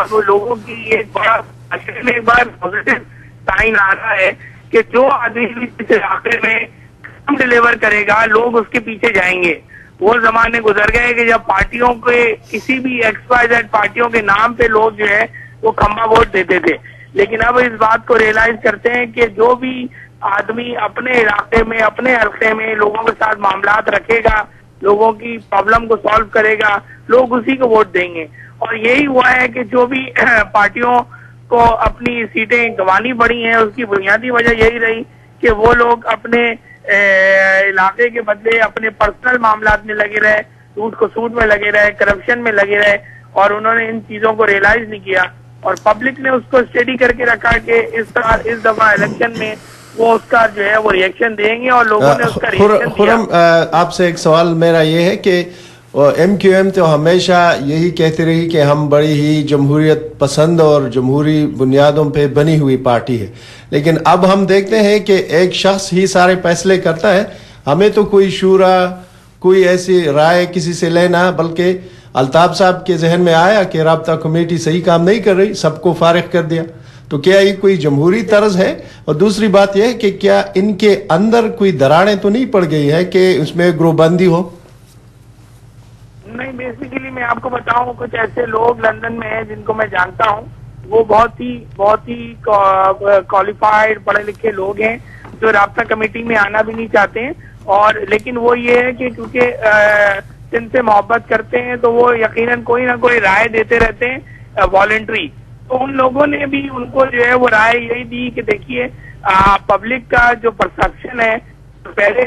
अब लोगों की एक बड़ा एक बार पॉजिटिव साइन आ रहा है कि जो आदमी भी इस इलाके में काम डिलीवर करेगा लोग उसके पीछे जाएंगे। वो जमाने गुजर गए कि जब पार्टियों के किसी भी XYZ पार्टियों के नाम पे लोग जो है वो खंबा वोट देते थे, लेकिन अब इस बात को रियलाइज करते हैं कि जो भी आदमी अपने इलाके में अपने हल्के में लोगों के साथ मामलात रखेगा, लोगों की प्रॉब्लम को सॉल्व करेगा, लोग उसी को वोट देंगे। और यही हुआ है कि जो भी पार्टियों को अपनी सीटें गंवानी पड़ी हैं उसकी बुनियादी वजह यही रही कि वो लोग अपने इलाके के बदले अपने पर्सनल मामलात में लगे रहे, सूट को सूट में लगे रहे, करप्शन में लगे रहे, और उन्होंने इन चीजों को रियलाइज नहीं किया और पब्लिक ने उसको स्टडी करके रखा कि इस दफा इलेक्शन में वो उसका जो है वो रिएक्शन देंगे और लोगों ने उसका रिएक्शन दिया। आपसे एक सवाल मेरा ये है कि MQM तो हमेशा यही कहती रही कि हम बड़ी ही जमहूरियत पसंद और जमहूरी बुनियादों पे बनी हुई पार्टी है, लेकिन अब हम देखते हैं कि एक शख्स ही सारे फैसले करता है। हमें तो कोई शूरा, कोई ऐसी राय किसी से लेना, बल्कि अल्ताफ साहब के जहन में आया कि राब्ता कमेटी सही काम नहीं कर रही, सबको फारिग कर दिया। तो क्या ये कोई जमहूरी तर्ज है? और दूसरी बात यह है कि क्या इनके अंदर कोई दरारें तो नहीं पड़ गई है कि उसमें ग्रोहबंदी हो? नहीं, बेसिकली मैं आपको बताऊं, कुछ ऐसे लोग लंदन में हैं जिनको मैं जानता हूं, वो बहुत ही क्वालिफाइड पढ़े लिखे लोग हैं जो राब्ता कमेटी में आना भी नहीं चाहते हैं, और लेकिन वो ये है कि क्योंकि जिनसे मोहब्बत करते हैं तो वो यकीनन कोई ना कोई राय देते रहते हैं वॉलंटरी। तो उन लोगों ने भी उनको जो है वो राय यही दी कि देखिए पब्लिक का जो परसेप्शन है पहले।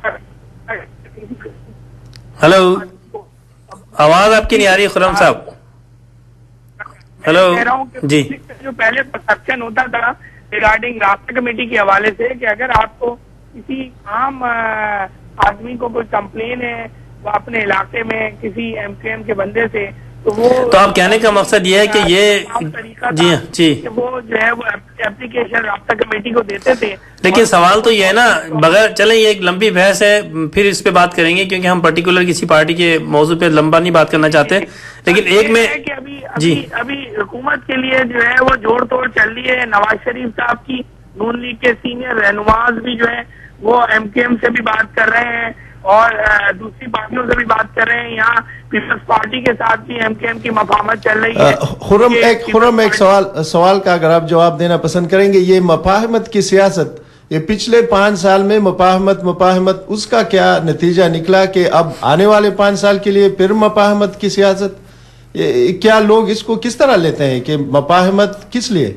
हेलो, आवाज आपकी नहीं आ रही खुरम साहब। हेलो जी। जो पहले परसेप्शन होता था रिगार्डिंग राब्ता कमेटी के हवाले से कि अगर आपको किसी आम आदमी को कोई कंप्लेन है वो अपने इलाके में किसी MQM के बंदे से, तो आप कहने का मकसद ये है कि ये जी कि वो जो है वो एप्लीकेशन राब्ता कमेटी को देते थे। लेकिन सवाल तो ये है ना, बगैर चले ये एक लंबी बहस है, फिर इस पे बात करेंगे क्योंकि हम पर्टिकुलर किसी पार्टी के मौजू पे लंबा नहीं बात करना चाहते, लेकिन एक में कि अभी हुकूमत के लिए जो है वो जोड़ तोड़ चल रही है। नवाज शरीफ साहब की नून लीग के सीनियर रहनुमाज भी जो है वो MQM से भी बात कर रहे हैं और दूसरी पार्टियों से भी बात कर रहे हैं। यहाँ पीपल्स पार्टी के साथ भी MQM की मफाहमत चल रही है। खुरम एक सवाल का अगर आप जवाब देना पसंद करेंगे, ये मफाहमत की सियासत, ये पिछले 5 साल में मफाहमत उसका क्या नतीजा निकला कि अब आने वाले 5 साल के लिए फिर मफाहमत की सियासत, क्या लोग इसको किस तरह लेते हैं कि मफाहमत किस लिए?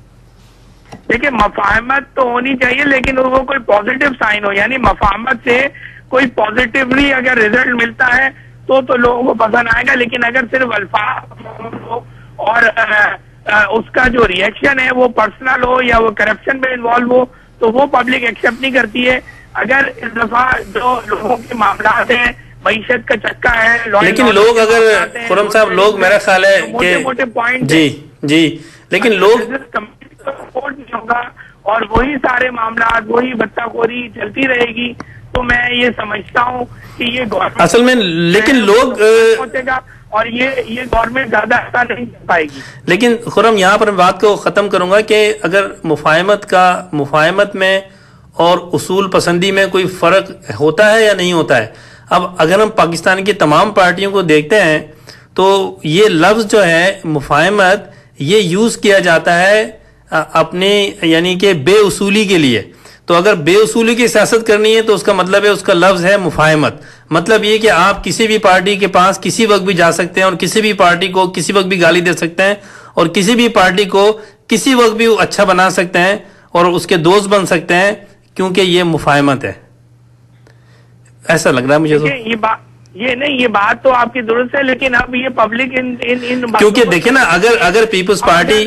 देखिए, मफाहमत तो होनी चाहिए लेकिन वो कोई पॉजिटिव साइन हो, यानी मफाहमत से कोई पॉजिटिवली अगर रिजल्ट मिलता है तो लोगों को पसंद आएगा, लेकिन अगर सिर्फ अल्फाज हो और उसका जो रिएक्शन है वो पर्सनल हो या वो करप्शन में इन्वॉल्व हो तो वो पब्लिक एक्सेप्ट नहीं करती है। अगर इस दफा जो लोगों के मामला हैं, मईशत का चक्का है, लेकिन लोग अगर खुरम साहब लोग मेरा ख्याल है कि मोटे पॉइंट जी लेकिन लोग सपोर्ट नहीं होगा और वही सारे मामला वही बच्चाखोरी चलती रहेगी, तो मैं ये समझता हूँ कि ये गवर्नमेंट असल में, लेकिन लोग पहुंचेगा और ये गवर्नमेंट ज्यादा अच्छा नहीं कर पाएगी। लेकिन खुरम यहाँ पर बात को खत्म करूंगा कि अगर मुफाहमत में और उसूल पसंदी में कोई फर्क होता है या नहीं होता है। अब अगर हम पाकिस्तान की तमाम पार्टियों को देखते हैं तो ये लफ्ज जो है मुफाहमत, ये यूज किया जाता है अपने यानी कि बेउसूली के लिए। तो अगर बेउसूली की सियासत करनी है तो उसका मतलब है, उसका लफ्ज है मुफाहमत। मतलब ये कि आप किसी भी पार्टी के पास किसी वक्त भी जा सकते हैं और किसी भी पार्टी को किसी वक्त भी गाली दे सकते हैं और किसी भी पार्टी को किसी वक्त भी अच्छा बना सकते हैं और उसके दोस्त बन सकते हैं, क्योंकि ये मुफाहमत है। ऐसा लग रहा है मुझे तो। ये बात तो आपकी दुरुस्त है, लेकिन अब ये पब्लिक इन क्योंकि देखिए ना, अगर पीपल्स पार्टी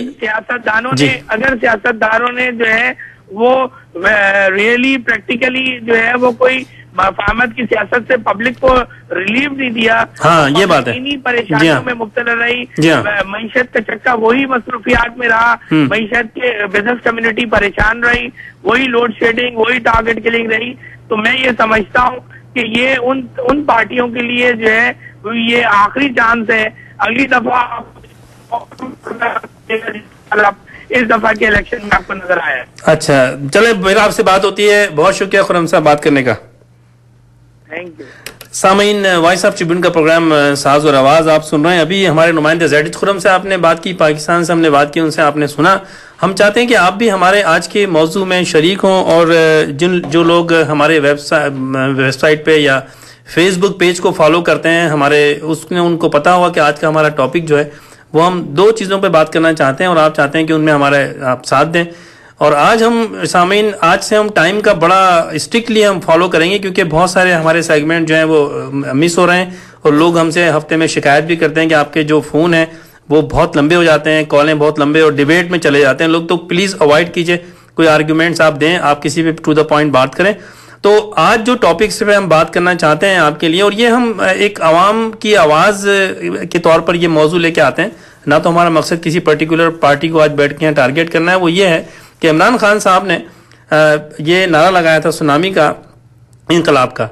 सियासतदानों ने जो है वो रियली प्रैक्टिकली जो है वो कोई मुफाहमत की सियासत से पब्लिक को रिलीफ नहीं दिया। हाँ, ये बात है। इन्हीं परेशानियों में मुब्तला रही, मईशत का चक्का वही मसरूफियात में रहा, मईशत के बिजनेस कम्युनिटी परेशान रही, वही लोड शेडिंग, वही टारगेट किलिंग रही। तो मैं ये समझता हूँ कि ये उन पार्टियों के लिए जो है ये आखिरी चांस है। अगली दफा इस दफा के इलेक्शन में आपको नजर आया है। अच्छा, चले, मेरा आपसे बात होती है। बहुत शुक्रिया खुर्रम साहब बात करने का। Thank you. Sameen, voice of Tribune का प्रोग्राम साज और आवाज आप सुन रहे हैं। अभी हमारे नुमाइंदे ज़ैड खुर्रम से आपने बात की, पाकिस्तान से हमने बात की, उनसे आपने सुना। हम चाहते हैं कि आप भी हमारे आज के मौजू में शरीक हों और जो लोग हमारे वेबसाइट पे या फेसबुक पेज को फॉलो करते हैं हमारे, उसने उनको पता होगा कि आज का हमारा टॉपिक जो है वो हम 2 चीज़ों पे बात करना चाहते हैं और आप चाहते हैं कि उनमें हमारे आप साथ दें। और आज हम सामीन, आज से हम टाइम का बड़ा स्ट्रिक्टली हम फॉलो करेंगे, क्योंकि बहुत सारे हमारे सेगमेंट जो हैं वो मिस हो रहे हैं और लोग हमसे हफ्ते में शिकायत भी करते हैं कि आपके जो फ़ोन है वो बहुत लंबे हो जाते हैं, कॉलें बहुत लंबे और डिबेट में चले जाते हैं लोग। तो प्लीज़ अवॉइड कीजिए, कोई आर्ग्यूमेंट्स आप दें, आप किसी भी टू द पॉइंट बात करें। तो आज जो टॉपिक्स पे हम बात करना चाहते हैं आपके लिए, और ये हम एक आवाम की आवाज़ के तौर पर ये मौजू लेके आते हैं, ना तो हमारा मकसद किसी पर्टिकुलर पार्टी को आज बैठ के यहाँ टारगेट करना है। वो ये है कि इमरान खान साहब ने ये नारा लगाया था सुनामी का, इनकलाब का।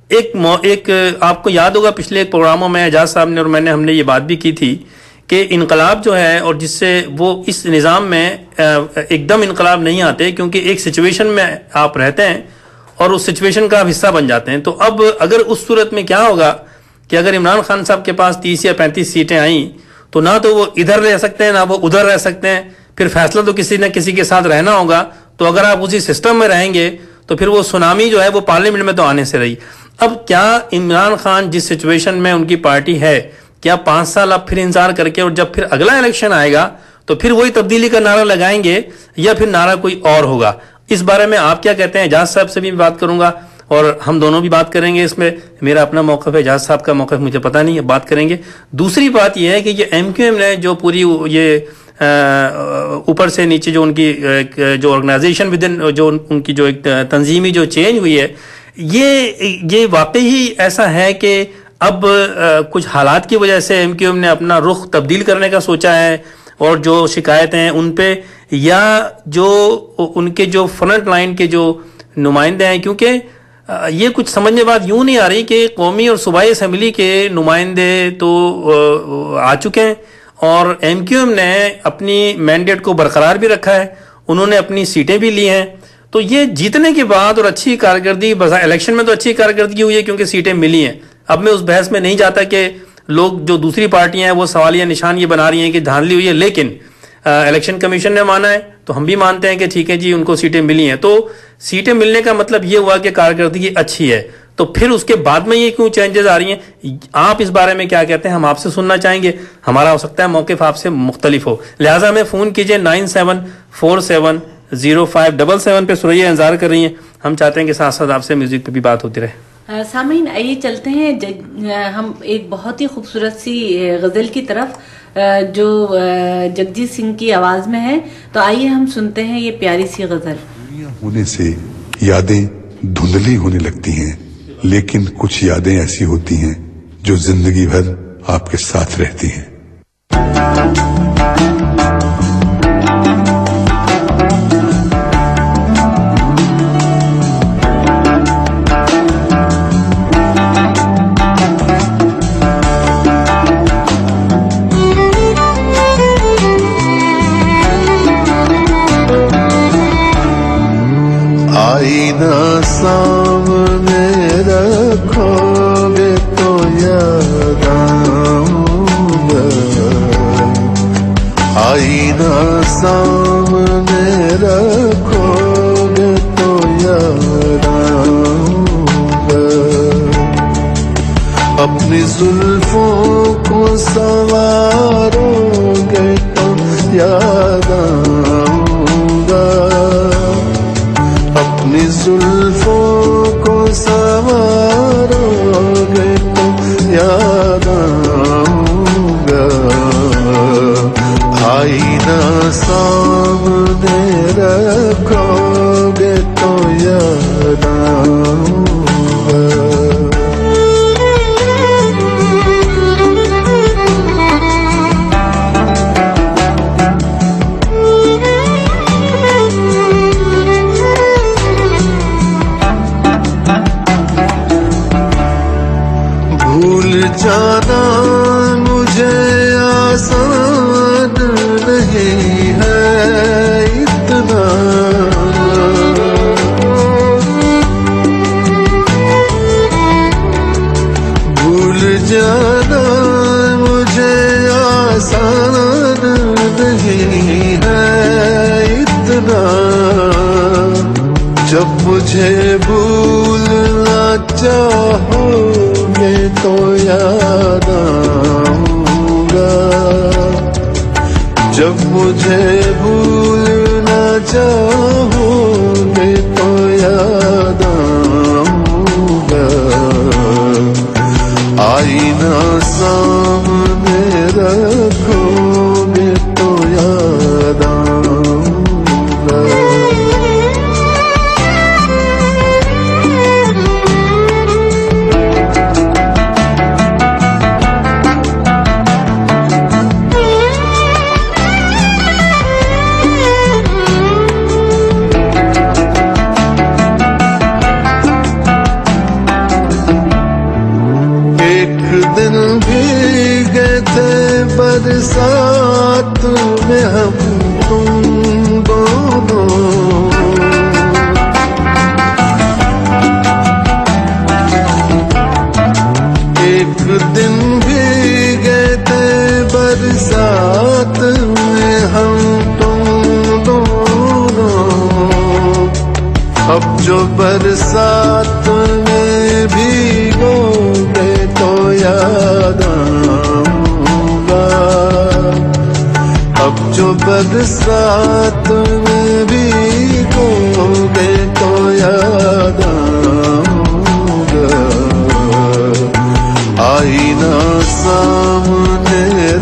एक आपको याद होगा पिछले एक प्रोग्रामों में एजाज साहब ने और हमने ये बात भी की थी कि इनकलाब जो है, और जिससे वो इस निज़ाम में एकदम इनकलाब नहीं आते, क्योंकि एक सिचुएशन में आप रहते हैं और उस सिचुएशन का आप हिस्सा बन जाते हैं। तो अब अगर उस सूरत में क्या होगा कि अगर इमरान खान साहब के पास 30 या 35 सीटें आई, तो ना तो वो इधर रह सकते हैं ना वो उधर रह सकते हैं, फिर फैसला तो किसी न किसी के साथ रहना होगा। तो अगर आप उसी सिस्टम में रहेंगे तो फिर वो सुनामी जो है वो पार्लियामेंट में तो आने से रही। अब क्या इमरान खान जिस सिचुएशन में उनकी पार्टी है, क्या 5 साल अब फिर इंतजार करके और जब फिर अगला इलेक्शन आएगा तो फिर वही तब्दीली का नारा लगाएंगे या फिर नारा कोई और होगा? इस बारे में आप क्या कहते हैं? एजाज साहब से भी बात करूंगा और हम दोनों भी बात करेंगे। इसमें मेरा अपना मौक़िफ़ है, एजाज साहब का मौक़िफ़ मुझे पता नहीं है, बात करेंगे। दूसरी बात यह है कि ये MQM ने जो पूरी ये ऊपर से नीचे जो उनकी जो ऑर्गेनाइजेशन विद इन जो उनकी जो एक तंजीमी जो चेंज हुई है, ये वाकई ही ऐसा है कि अब कुछ हालात की वजह से MQM ने अपना रुख तब्दील करने का सोचा है और जो शिकायतें हैं उन पे, या जो उनके जो फ्रंट लाइन के जो नुमाइंदे हैं, क्योंकि ये कुछ समझने बात यूं नहीं आ रही कि कौमी और सूबाई असम्बली के नुमाइंदे तो आ चुके हैं और MQM ने अपनी मैंडेट को बरकरार भी रखा है, उन्होंने अपनी सीटें भी ली हैं। तो ये जीतने के बाद और अच्छी कारकर्दगी, इलेक्शन में तो अच्छी कारकर्दगी हुई है क्योंकि सीटें मिली हैं। अब मैं उस बहस में नहीं जाता कि लोग जो दूसरी पार्टियां हैं वो सवालिया निशान ये बना रही हैं कि धांधली हुई है, लेकिन इलेक्शन कमीशन ने माना है तो हम भी मानते हैं कि ठीक है जी, उनको सीटें मिली हैं। तो सीटें मिलने का मतलब ये हुआ कि कारकर्दगी अच्छी है। तो फिर उसके बाद में ये क्यों चेंजेस आ रही हैं? आप इस बारे में क्या कहते हैं? हम आपसे सुनना चाहेंगे। हमारा हो सकता है मौक़िफ़ आपसे मुख्तलिफ हो, लिहाजा हमें फ़ोन कीजिए 97470777 पे। सुरैया इंतजार कर रही हैं, हम चाहते हैं कि साथ साथ आपसे म्यूजिक पे भी बात होती रहे। सामीन, आइए चलते हैं हम एक बहुत ही खूबसूरत सी गज़ल की तरफ जो जगजीत सिंह की आवाज में है। तो आइए हम सुनते हैं ये प्यारी सी गज़ल। होने से यादें धुंधली होने लगती हैं, लेकिन कुछ यादें ऐसी होती हैं जो जिंदगी भर आपके साथ रहती हैं। आईना सामने रखोगे तो याद आऊंगा, आईना सामने रखोगे तो याद आऊंगा, अपनी जुल्फों को संवारोगे तो याद आऊंगा, अपनी जुल्फों को संवारोगे तो याद आऊंगा, आईना सामने रखोगे तो याद आऊंगा। भूल जाना मुझे आसान नहीं है इतना, भूल जाना मुझे आसान नहीं है इतना, जब मुझे भूलना चाहोगे तो याद आऊंगा, जब मुझे भूलना चाहोगे तो याद आऊंगा, आईना सामने रखोगे तो याद आऊंगा। बरसात में हम तुम दोनों, एक दिन भीगे थे बरसात में हम तुम दोनों, अब जो बरसात में भीगोगे तो याद आऊंगा, अब जो बरसात में भीगोगे तो याद आऊंगा, आईना सामने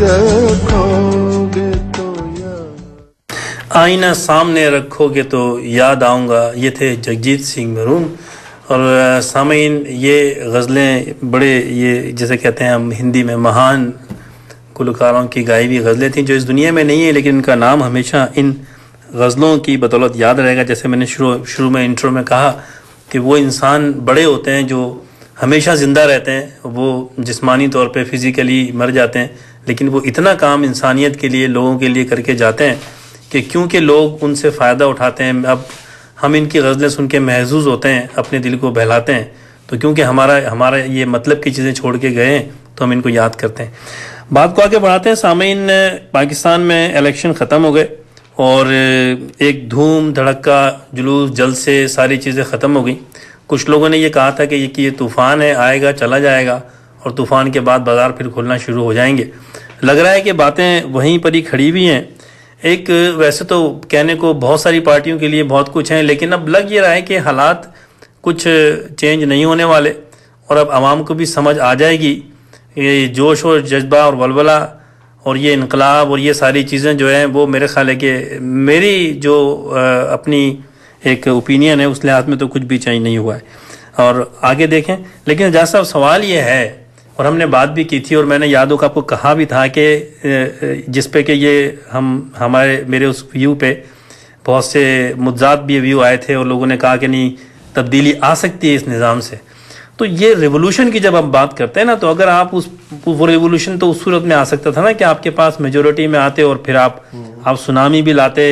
रखोगे तो याद, आईना सामने रखोगे तो याद आऊँगा। ये थे जगजीत सिंह मरून। और सामीन, ये गज़लें बड़े, ये जैसे कहते हैं हम हिंदी में, महान गुलकारों की गाई हुई गज़लें थीं जो इस दुनिया में नहीं है, लेकिन उनका नाम हमेशा इन गज़लों की बदौलत याद रहेगा। जैसे मैंने शुरू में इंट्रो में कहा कि वो इंसान बड़े होते हैं जो हमेशा ज़िंदा रहते हैं, वो जिस्मानी तौर पे फिज़िकली मर जाते हैं, लेकिन वो इतना काम इंसानियत के लिए, लोगों के लिए करके जाते हैं कि क्योंकि लोग उनसे फ़ायदा उठाते हैं, अब हम इनकी गज़लें सुन के महसूस होते हैं, अपने दिल को बहलाते हैं, तो क्योंकि हमारा ये मतलब की चीज़ें छोड़ के गए हैं तो हम इनको याद करते हैं। बात को आगे बढ़ाते हैं। सामीन, पाकिस्तान में इलेक्शन ख़त्म हो गए और एक धूम धड़का, जुलूस, जलसे, सारी चीज़ें ख़त्म हो गई। कुछ लोगों ने ये कहा था कि ये तूफ़ान है, आएगा चला जाएगा और तूफ़ान के बाद बाज़ार फिर खुलना शुरू हो जाएंगे। लग रहा है कि बातें वहीं पर ही खड़ी हुई हैं। एक वैसे तो कहने को बहुत सारी पार्टियों के लिए बहुत कुछ है, लेकिन अब लग ये रहा है कि हालात कुछ चेंज नहीं होने वाले और अब आवाम को भी समझ आ जाएगी ये जोश और जज्बा और वलवला और ये इनकलाब और ये सारी चीज़ें जो हैं वो मेरे ख्याल है कि मेरी जो अपनी एक ओपिनियन है उस लिहाज में तो कुछ भी चेंज नहीं हुआ है। और आगे देखें, लेकिन जहाँ साहब सवाल ये है, और हमने बात भी की थी और मैंने यादों का आपको कहा भी था कि जिस पे कि ये मेरे उस व्यू पे बहुत से मुद्दात भी व्यू आए थे और लोगों ने कहा कि नहीं, तब्दीली आ सकती है इस निज़ाम से। तो ये रिवोल्यूशन की जब आप बात करते हैं ना, तो अगर आप वो रिवोल्यूशन तो उस सूरत में आ सकता था ना कि आपके पास मेजोरिटी में आते और फिर आप सुनामी भी लाते,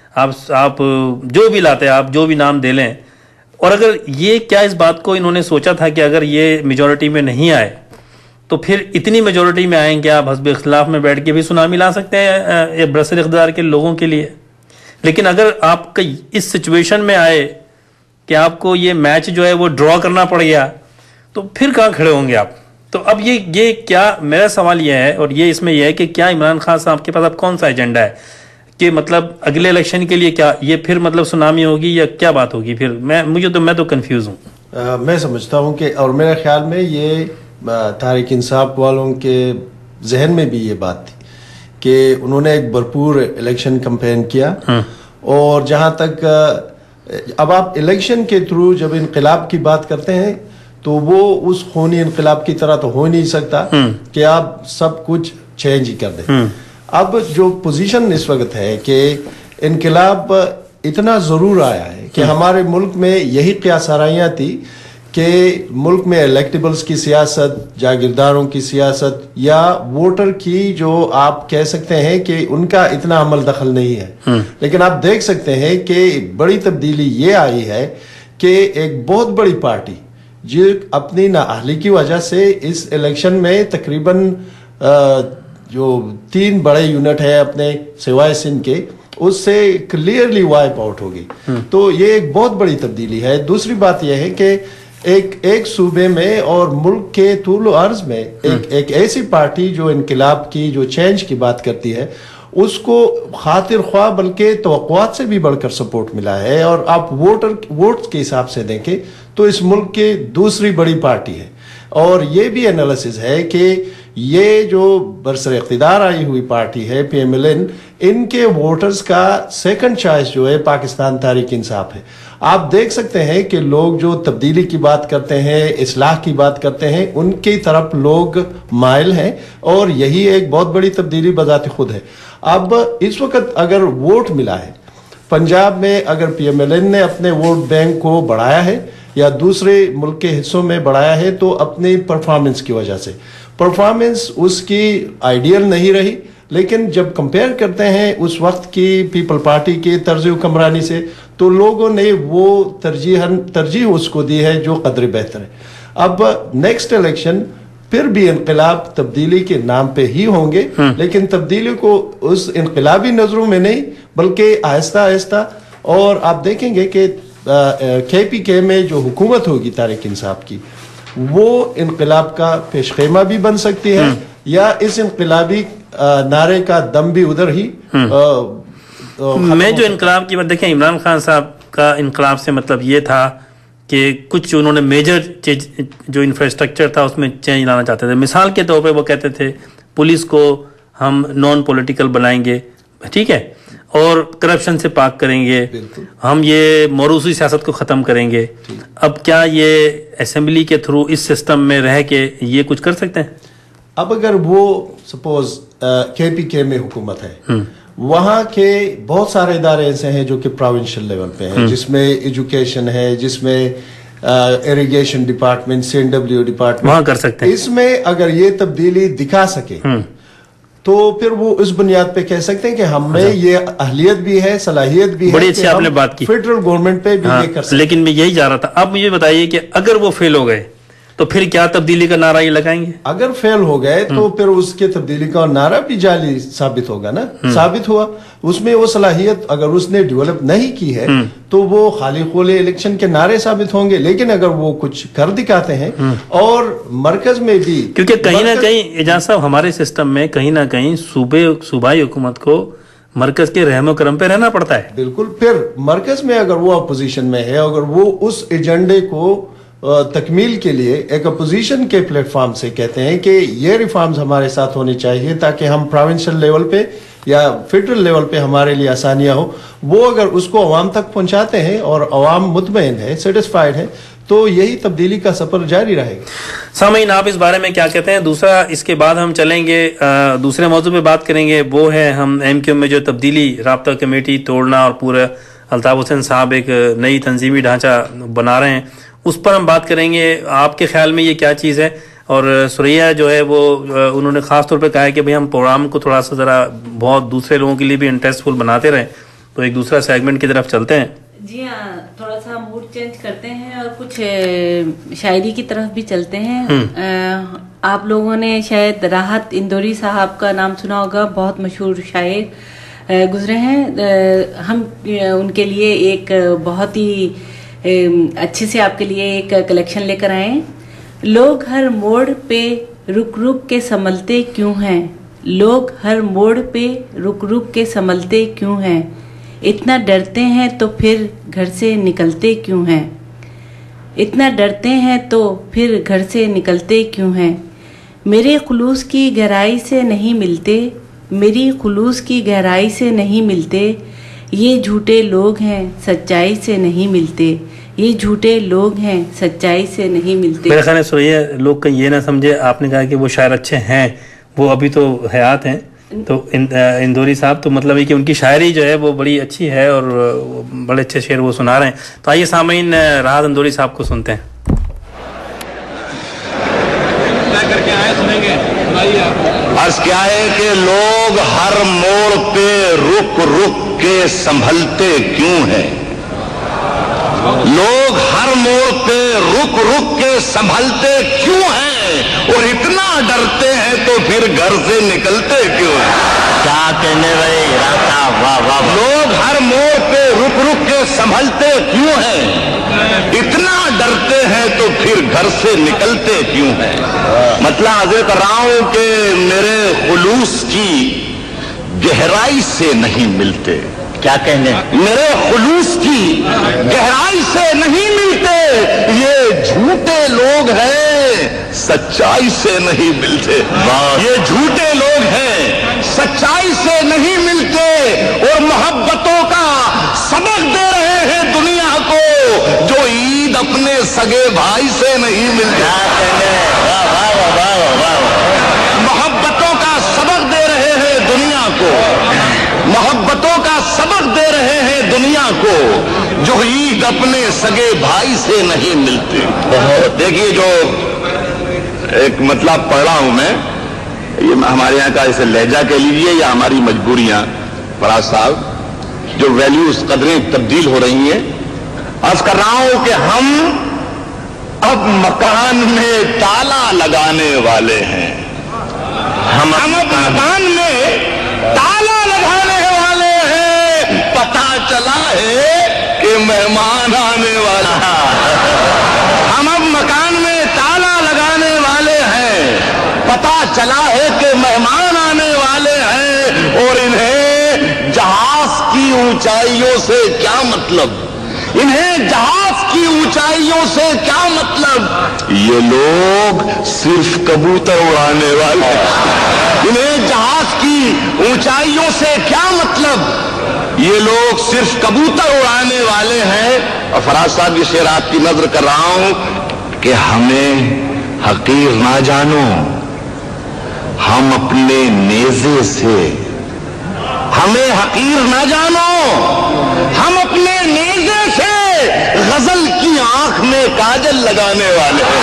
आप जो भी लाते, आप जो भी नाम दे लें। और अगर ये क्या इस बात को इन्होंने सोचा था कि अगर ये मेजोरिटी में नहीं आए तो फिर इतनी मेजोरिटी में आएंगे आप हस्ब इख्तिलाफ में बैठ के भी सुनामी ला सकते हैं बरसर इख्तियार के लोगों के लिए। लेकिन अगर आप इस सिचुएशन में आए कि आपको ये मैच जो है वो ड्रॉ करना पड़ गया, तो फिर कहाँ खड़े होंगे आप? तो अब ये क्या, मेरा सवाल ये है और ये इसमें यह है कि क्या इमरान खान साहब के पास अब कौन सा एजेंडा है कि मतलब अगले इलेक्शन के लिए क्या ये फिर मतलब सुनामी होगी या क्या बात होगी? फिर मैं तो कंफ्यूज हूँ। मैं समझता हूँ कि, और मेरे ख्याल में ये तहरीक इंसाफ वालों के जहन में भी ये बात थी कि उन्होंने एक भरपूर इलेक्शन कैंपेन किया। और जहाँ तक अब आप इलेक्शन के थ्रू जब इनकलाब की बात करते हैं तो वो उस खूनी इनकलाब की तरह तो हो नहीं सकता कि आप सब कुछ चेंज ही कर दें। अब जो पोजीशन इस वक्त है कि इनकलाब इतना जरूर आया है कि हमारे मुल्क में यही क़यासाराइयाँ थी कि मुल्क में इलेक्टेबल्स की सियासत, जागीरदारों की सियासत या वोटर की जो आप कह सकते हैं कि उनका इतना अमल दखल नहीं है। लेकिन आप देख सकते हैं कि बड़ी तब्दीली ये आई है कि एक बहुत बड़ी पार्टी जो अपनी नाअहली की वजह से इस इलेक्शन में तकरीबन जो 3 बड़े यूनिट है अपने सिवाय सिंध के, उससे क्लियरली वाइप आउट होगी। तो ये एक बहुत बड़ी तब्दीली है। दूसरी बात यह है कि एक सूबे में और मुल्क के तूल अर्ज में एक ऐसी पार्टी जो इनकलाब की, जो चेंज की बात करती है, उसको खातिर ख्वाह बल्कि तवक्कुआत से भी बढ़कर सपोर्ट मिला है। और आप वोट के हिसाब से देखें तो इस मुल्क की दूसरी बड़ी पार्टी है। और ये भी एनालिसिस है कि ये जो बरसर इख्तिदार आई हुई पार्टी है PMLN, इनके वोटर्स का सेकंड चॉइस जो है पाकिस्तान तहरीक इंसाफ है। आप देख सकते हैं कि लोग जो तब्दीली की बात करते हैं, इस्लाह की बात करते हैं, उनकी तरफ लोग माइल हैं और यही एक बहुत बड़ी तब्दीली बजाते खुद है। अब इस वक्त अगर वोट मिला है पंजाब में, अगर PMLN ने अपने वोट बैंक को बढ़ाया है या दूसरे मुल्क के हिस्सों में बढ़ाया है तो अपनी परफॉर्मेंस की वजह से। परफॉर्मेंस उसकी आइडियल नहीं रही, लेकिन जब कंपेयर करते हैं उस वक्त की पीपल पार्टी के तर्ज हुक्मरानी से तो लोगों ने वो तरजीह उसको दी है जो कदर बेहतर है। अब नेक्स्ट इलेक्शन फिर भी इनकलाब तब्दीली के नाम पे ही होंगे, लेकिन तब्दीली को उस इनकलाबी नजरों में नहीं बल्कि आहिस्ता आहिस्ता। और आप देखेंगे कि KPK में जो हुकूमत होगी तहरीक इंसाफ की, वो इनकलाब का पेशखेमा भी बन सकती है या इस इनकलाबी नारे का दम भी उधर ही। मैं जो इनकलाब की बात देखें, इमरान खान साहब का इनकलाब से मतलब ये था कि कुछ उन्होंने मेजर जो इंफ्रास्ट्रक्चर था उसमें चेंज लाना चाहते थे। मिसाल के तौर पे वो कहते थे पुलिस को हम नॉन पॉलिटिकल बनाएंगे, ठीक है, और करप्शन से पाक करेंगे, हम ये मौरूसी सियासत को ख़त्म करेंगे। अब क्या ये असेंबली के थ्रू इस सिस्टम में रह के ये कुछ कर सकते हैं? अब अगर वो सपोज KPK में हुकूमत है, वहाँ के बहुत सारे इदारे ऐसे हैं जो कि प्रोविंशियल लेवल पे हैं, जिसमें एजुकेशन है, जिसमें इरिगेशन डिपार्टमेंट, CNW डिपार्टमेंट, वहाँ कर सकते हैं। इसमें अगर ये तब्दीली दिखा सके तो फिर वो उस बुनियाद पे कह सकते हैं कि हमें ये अहलियत भी है, सलाहियत भी है। बड़ी अच्छी आपने बात की, फेडरल गवर्नमेंट पे भी ये कर सकते। लेकिन मैं यही जा रहा था। अब मुझे बताइए कि अगर वो फेल हो गए तो फिर क्या तब्दीली का नारा ये लगाएंगे? अगर फेल हो गए तो फिर उसके तब्दीली का नारा भी जाली साबित होगा ना। साबित हुआ उसमें वो सलाहियत अगर उसने डेवलप नहीं की है तो वो खाली खोले इलेक्शन के नारे साबित होंगे। लेकिन अगर वो कुछ कर दिखाते हैं और मरकज में भी, क्योंकि कहीं ना कहीं एजाज साहब हमारे सिस्टम में कहीं ना कहीं सूबाई हुकूमत को मरकज के रहमो करम पे रहना पड़ता है। बिल्कुल। फिर मरकज में अगर वो अपोजिशन में है, अगर वो उस एजेंडे को तकमील के लिए एक अपोजिशन के प्लेटफॉर्म से कहते हैं कि ये रिफॉर्म्स हमारे साथ होनी चाहिए ताकि हम प्रोविंशियल लेवल पे या फेडरल लेवल पे हमारे लिए आसानियां हो, वो अगर उसको अवाम तक पहुंचाते हैं और अवाम मुतमईन है, सेटिस्फाइड है, तो यही तब्दीली का सफर जारी रहेगा। सामीन, आप इस बारे में क्या कहते हैं? दूसरा, इसके बाद हम चलेंगे दूसरे मौजू पे बात करेंगे, वो है हम MQM में जो तब्दीली राब्ता कमेटी तोड़ना और पूरा अल्ताफ हुसैन साहब एक नई तंजीमी ढांचा बना रहे हैं, उस पर हम बात करेंगे। आपके ख्याल में ये क्या चीज़ है? और सुरैया जो है वो उन्होंने खास तौर पे कहा है कि भाई हम प्रोग्राम को थोड़ा सा ज़रा बहुत दूसरे लोगों के लिए भी इंटरेस्टफुल बनाते रहें, तो एक दूसरा सेगमेंट की तरफ चलते हैं। जी हाँ, थोड़ा सा मूड चेंज करते हैं और कुछ शायरी की तरफ भी चलते हैं। आप लोगों ने शायद राहत इंदौरी साहब का नाम सुना होगा, बहुत मशहूर शायर गुजरे हैं। हम उनके लिए एक बहुत ही अच्छे से आपके लिए एक कलेक्शन लेकर आए। लोग हर मोड़ पे रुक रुक के संभलते क्यों हैं, लोग हर मोड़ पे रुक रुक के संभलते क्यों हैं, इतना डरते हैं तो फिर घर से निकलते क्यों हैं, इतना डरते हैं तो फिर घर से निकलते क्यों हैं। मेरे खुलूस की गहराई से नहीं मिलते, मेरी खुलूस की गहराई से नहीं मिलते, ये झूठे लोग हैं सच्चाई से नहीं मिलते, ये झूठे लोग हैं सच्चाई से नहीं मिलते। मेरे ख्याल से ये लोग कहीं ये ना समझे, आपने कहा कि वो शायर अच्छे हैं, वो अभी तो हयात हैं, तो इंदौरी साहब, तो मतलब है कि उनकी शायरी जो है वो बड़ी अच्छी है और बड़े अच्छे शेर वो सुना रहे हैं। तो आइए सामीन, राहत इंदौरी साहब को सुनते हैं। अर्ज क्या है कि लोग हर मोड़ पे रुक रुक के संभलते क्यों हैं? लोग हर मोड़ पे रुक रुक के संभलते क्यों हैं और इतना डरते हैं तो फिर घर से निकलते क्यों हैं? क्या कहने भाई रास्ता, वाह वाह। लोग हर मोड़ पे रुक रुक के संभलते क्यों हैं? इतना डरते हैं तो फिर घर से निकलते क्यों हैं? मतलब अर्ज कर रहा हूं कि मेरे खुलूस की गहराई से नहीं मिलते। क्या कहने? मेरे खुलूस की गहराई से नहीं मिलते, ये झूठे लोग हैं, सच्चाई से नहीं मिलते। ये झूठे लोग हैं, सच्चाई से नहीं मिलते और मोहब्बतों का सबक दे रहे हैं दुनिया को, जो ईद अपने सगे भाई से नहीं मिलते। क्या कहने? वाह वाह वाह वाह। मोहब्बतों का सबक दे रहे हैं दुनिया को, मोहब्बतों का सबक दे रहे हैं दुनिया को, जो ईद अपने सगे भाई से नहीं मिलते। देखिए, जो एक मतलब पढ़ रहा हूं मैं, ये हमारे यहाँ का इसे लहजा कह लीजिए या हमारी मजबूरियां, फराज साहब, जो वैल्यूज कदरें तब्दील हो रही हैं। अर्ज कर रहा हूं कि हम अब मकान में ताला लगाने वाले हैं। हम अब मकान में ताला लगाने वाले हैं। पता चला है कि मेहमान आने वाला। हम अब मकान में ताला लगाने वाले हैं। पता चला है कि मेहमान आने वाले हैं और इन्हें जहाज की ऊंचाइयों से क्या मतलब? इन्हें जहाज की ऊंचाइयों से क्या मतलब? ये लोग सिर्फ कबूतर उड़ाने वाले। इन्हें जहाज की ऊंचाइयों से क्या मतलब? ये लोग सिर्फ कबूतर उड़ाने वाले हैं। और फराज साहब, ये शेर आपकी नजर कर रहा हूं कि हमें हकीर ना जानो, हम अपने नेज़े से, हमें हकीर ना जानो, हम अपने नेज़े से गजल की आंख में काजल लगाने वाले हैं।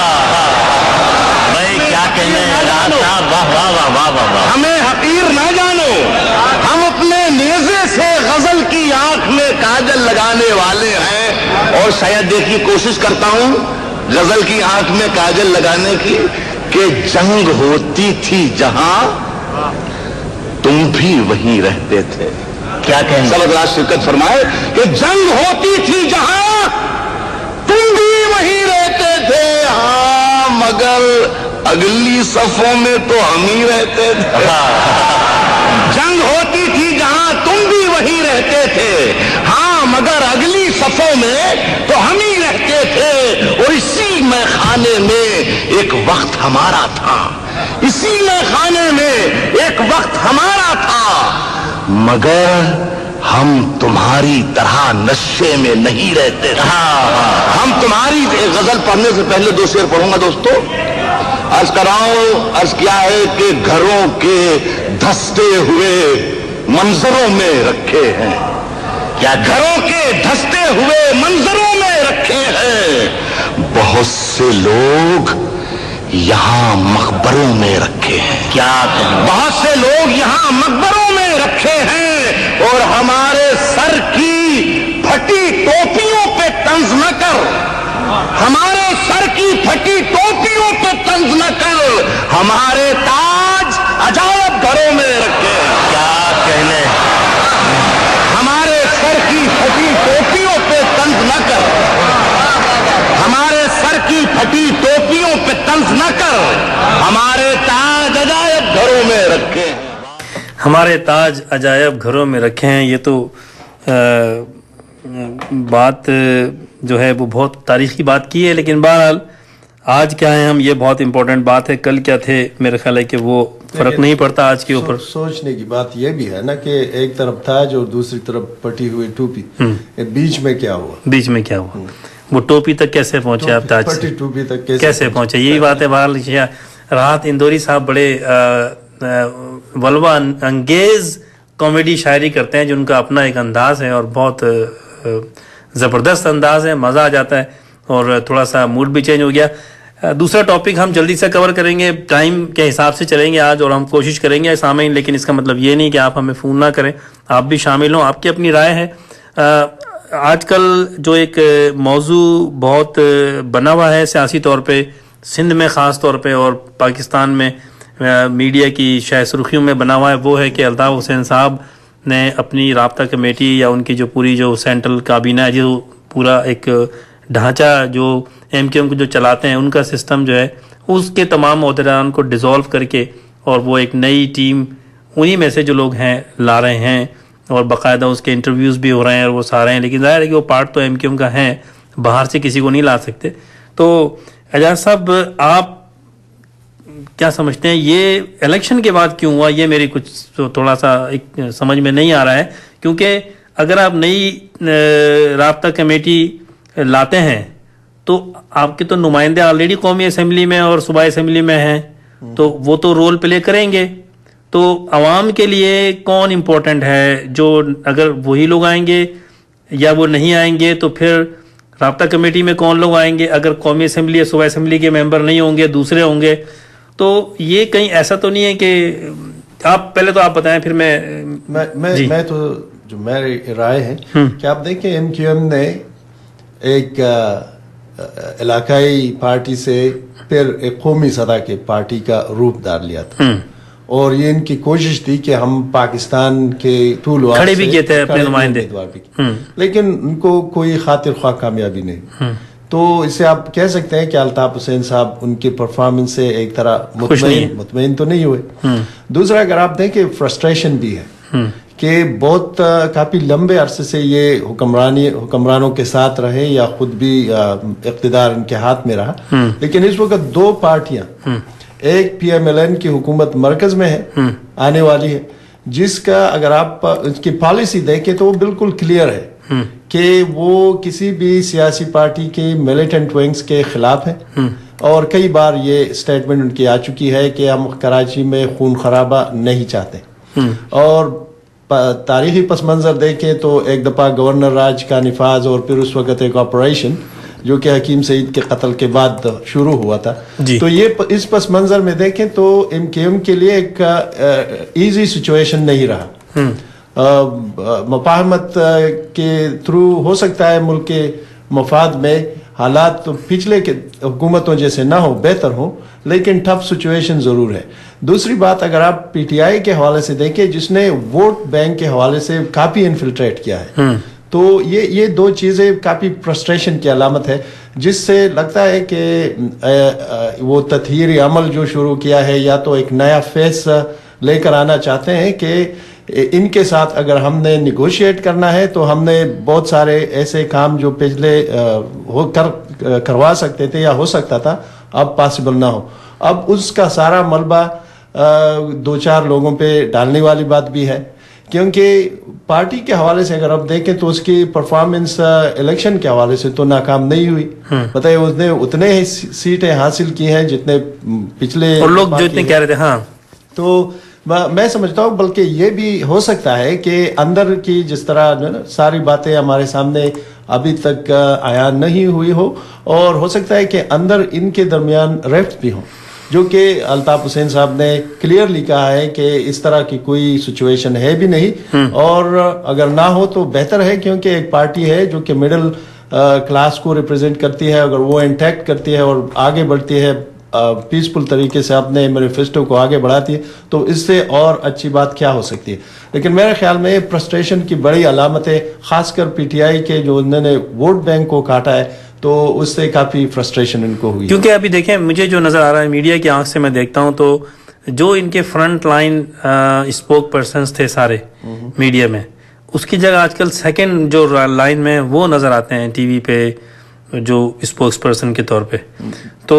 भाई क्या कहने? रास्ता, वाह वाह वाह वाह वाह। हमें हकीर ना जानो, हम अपने नेज़े से गजल की आंख में काजल लगाने वाले हैं। और शायद देखिए, कोशिश करता हूं गजल की आंख में काजल लगाने की, कि जंग होती थी जहां तुम भी वहीं रहते थे। क्या कहने? सबक शिरकत फरमाए कि जंग होती थी जहां तुम भी वहीं रहते थे। हाँ, मगर अगली सफों में तो हम ही रहते थे। जंग होती थी जहां तुम भी वहीं रहते थे। हाँ, मगर अगली सफों में तो हम ही रहते थे। और इसी मैखाने में एक वक्त हमारा था, इसी मैखाने में एक वक्त हमारा था, मगर हम तुम्हारी तरह नशे में नहीं रहते थे। हम तुम्हारी, गजल पढ़ने से पहले दो शेर पढ़ूंगा दोस्तों। अर्ज कराऊं, अर्ज किया है कि घरों के धंसते हुए मंजरों में रखे हैं। क्या? घरों के धंसते हुए मंजरों में रखे हैं। बहुत से लोग यहां मकबरों में रखे हैं। क्या कहने? बहुत से लोग यहां मकबरों में रखे हैं। और हमारे सर की फटी टोपियों पे तंज न कर, हमारे सर की फटी टोपियों पे तंज न कर, हमारे ताज अजायब घरों में रखे हैं। क्या कहने? हमारे सर की फटी टोपियों पे तंज न कर, हमारे सर की फटी टोपियों पे तंज न कर, हमारे ताज अजायब घरों में रखे हैं। हमारे ताज अजायब घरों में रखे हैं। ये तो बात जो है वो बहुत तारीखी बात की है, लेकिन बहरहाल आज क्या है हम, ये बहुत इंपॉर्टेंट बात है। कल क्या थे, मेरे ख्याल है कि वो फर्क नहीं पड़ता आज के ऊपर। सोचने की बात यह भी है ना कि एक तरफ ताज और दूसरी तरफ पटी हुई टोपी, बीच में क्या हुआ? बीच में क्या हुआ? वो टोपी तक कैसे पहुंचे आप? ताज पटी टोपी तक कैसे पहुंचे? यही बात है। बहरहाल राहत इंदौरी साहब बड़े वल्वा अंगेज कॉमेडी शायरी करते हैं, जिनका अपना एक अंदाज है और बहुत ज़बरदस्त अंदाज है, मज़ा आ जाता है और थोड़ा सा मूड भी चेंज हो गया। दूसरा टॉपिक हम जल्दी से कवर करेंगे, टाइम के हिसाब से चलेंगे आज, और हम कोशिश करेंगे सामईन, लेकिन इसका मतलब ये नहीं कि आप हमें फ़ोन ना करें, आप भी शामिल हों, आपकी अपनी राय है। आजकल जो एक मौजू बहुत बना हुआ है सियासी तौर पे, सिंध में ख़ास तौर पे और पाकिस्तान में मीडिया की शायद सुर्खियों में बना हुआ है, वो है कि अल्ताफ़ हुसैन साहब ने अपनी राब्ता कमेटी या उनकी जो पूरी जो सेंट्रल काबीना है, जो पूरा एक ढांचा जो MQM को जो चलाते हैं, उनका सिस्टम जो है, उसके तमाम ओहदेदारान को डिसॉल्व करके और वो एक नई टीम उन्हीं में से जो लोग हैं ला रहे हैं, और बाकायदा उसके इंटरव्यूज़ भी हो रहे हैं और वो सारे हैं। लेकिन ज़ाहिर है कि वो पार्ट तो MQM का है, बाहर से किसी को नहीं ला सकते। तो एजाज साहब, आप क्या समझते हैं ये इलेक्शन के बाद क्यों हुआ? ये मेरी कुछ थोड़ा सा एक समझ में नहीं आ रहा है, क्योंकि अगर आप नई राब्ता कमेटी लाते हैं तो आपके तो नुमाइंदे ऑलरेडी कौमी असेंबली में और सूबाई असेंबली में हैं, तो वो तो रोल प्ले करेंगे। तो अवाम के लिए कौन इम्पोर्टेंट है? जो अगर वही लोग आएंगे या वो नहीं आएंगे, तो फिर राब्ता कमेटी में कौन लोग आएंगे? अगर कौमी असेंबली या सूबाई असेंबली के मेंबर नहीं होंगे, दूसरे होंगे, तो ये कहीं ऐसा तो नहीं है कि आप पहले तो आप बताएं, फिर मैं तो जो मेरी राय है कि आप देखें, MQM ने एक इलाकाई पार्टी से फिर एक कौमी सतह के पार्टी का रूप धार लिया था, और ये इनकी कोशिश थी कि हम पाकिस्तान के टूल खड़े भी किए थे अपने नुमाइंदे, लेकिन उनको कोई खातिर ख्वाह कामयाबी नहीं। तो इससे आप कह सकते हैं कि अल्ताफ हुसैन साहब उनके परफॉर्मेंस से एक तरह मुतमईन तो नहीं हुए। दूसरा, अगर आप देखें, फ्रस्ट्रेशन भी है कि बहुत काफी लंबे अरसे से ये हुक्मरानों के साथ रहे या खुद भी इख्तिदार इनके हाथ में रहा, लेकिन इस वक्त दो पार्टियां, एक PMLN की हुकूमत मरकज में है, आने वाली है, जिसका अगर आप उसकी पॉलिसी देखें तो वो बिल्कुल क्लियर है कि वो किसी भी सियासी पार्टी के मिलिटेंट विंग्स के खिलाफ है, और कई बार ये स्टेटमेंट उनकी आ चुकी है कि हम कराची में खून खराबा नहीं चाहते। और तारीखी पस मंजर देखें तो एक दफा गवर्नर राज का निफाज, और फिर उस वक्त एक ऑपरेशन जो कि हकीम सईद के कत्ल के बाद शुरू हुआ था। तो ये इस पस मंजर में देखें तो MQM के लिए एक इजी सिचुएशन नहीं रहा। मुफाहमत के थ्रू हो सकता है मुल्क के मफाद में हालात तो पिछले के हुकूमतों जैसे ना हो, बेहतर हो, लेकिन टफ सिचुएशन जरूर है। दूसरी बात, अगर आप PTI के हवाले से देखें, जिसने वोट बैंक के हवाले से काफी इन्फिल्ट्रेट किया है, तो ये दो चीजें काफी फ्रस्ट्रेशन की अलामत है, जिससे लगता है कि वो तथहीरी अमल जो शुरू किया है, या तो एक नया फेस लेकर आना चाहते हैं कि इनके साथ अगर हमने निगोशिएट करना है तो हमने बहुत सारे ऐसे काम जो पिछले करवा सकते थे या हो सकता था, अब पॉसिबल ना हो। अब उसका सारा मलबा दो चार लोगों पे डालने वाली बात भी है, क्योंकि पार्टी के हवाले से अगर आप देखें तो उसकी परफॉर्मेंस इलेक्शन के हवाले से तो नाकाम नहीं हुई। बताइए, उसने उतने ही सीटें हासिल की हैं जितने पिछले, और लोग जो इतने कह रहे थे। हाँ, तो मैं समझता हूँ, बल्कि ये भी हो सकता है कि अंदर की जिस तरह सारी बातें हमारे सामने अभी तक आया नहीं हुई हो, और हो सकता है कि अंदर इनके दरमियान रेफ्ट भी हो, जो कि अल्ताफ हुसैन साहब ने क्लियरली कहा है कि इस तरह की कोई सिचुएशन है भी नहीं, और अगर ना हो तो बेहतर है, क्योंकि एक पार्टी है जो कि मिडिल क्लास को रिप्रेजेंट करती है, अगर वो इंटैक्ट करती है और आगे बढ़ती है पीसफुल तरीके से अपने मैनिफेस्टो को आगे बढ़ाती है, तो इससे और अच्छी बात क्या हो सकती है। लेकिन मेरे ख्याल में फ्रस्ट्रेशन की बड़ी अलामत है, खासकर PTI के जो उन्होंने वोट बैंक को काटा है, तो उससे काफी फ्रस्ट्रेशन इनको हुई। क्योंकि अभी देखें, मुझे जो नजर आ रहा है मीडिया की आंख से मैं देखता हूं, तो जो इनके फ्रंट लाइन स्पोक पर्सन्स थे सारे मीडिया में, उसकी जगह आजकल सेकंड जो लाइन में वो नजर आते हैं टीवी पे जो स्पोक्स पर्सन के तौर पे। तो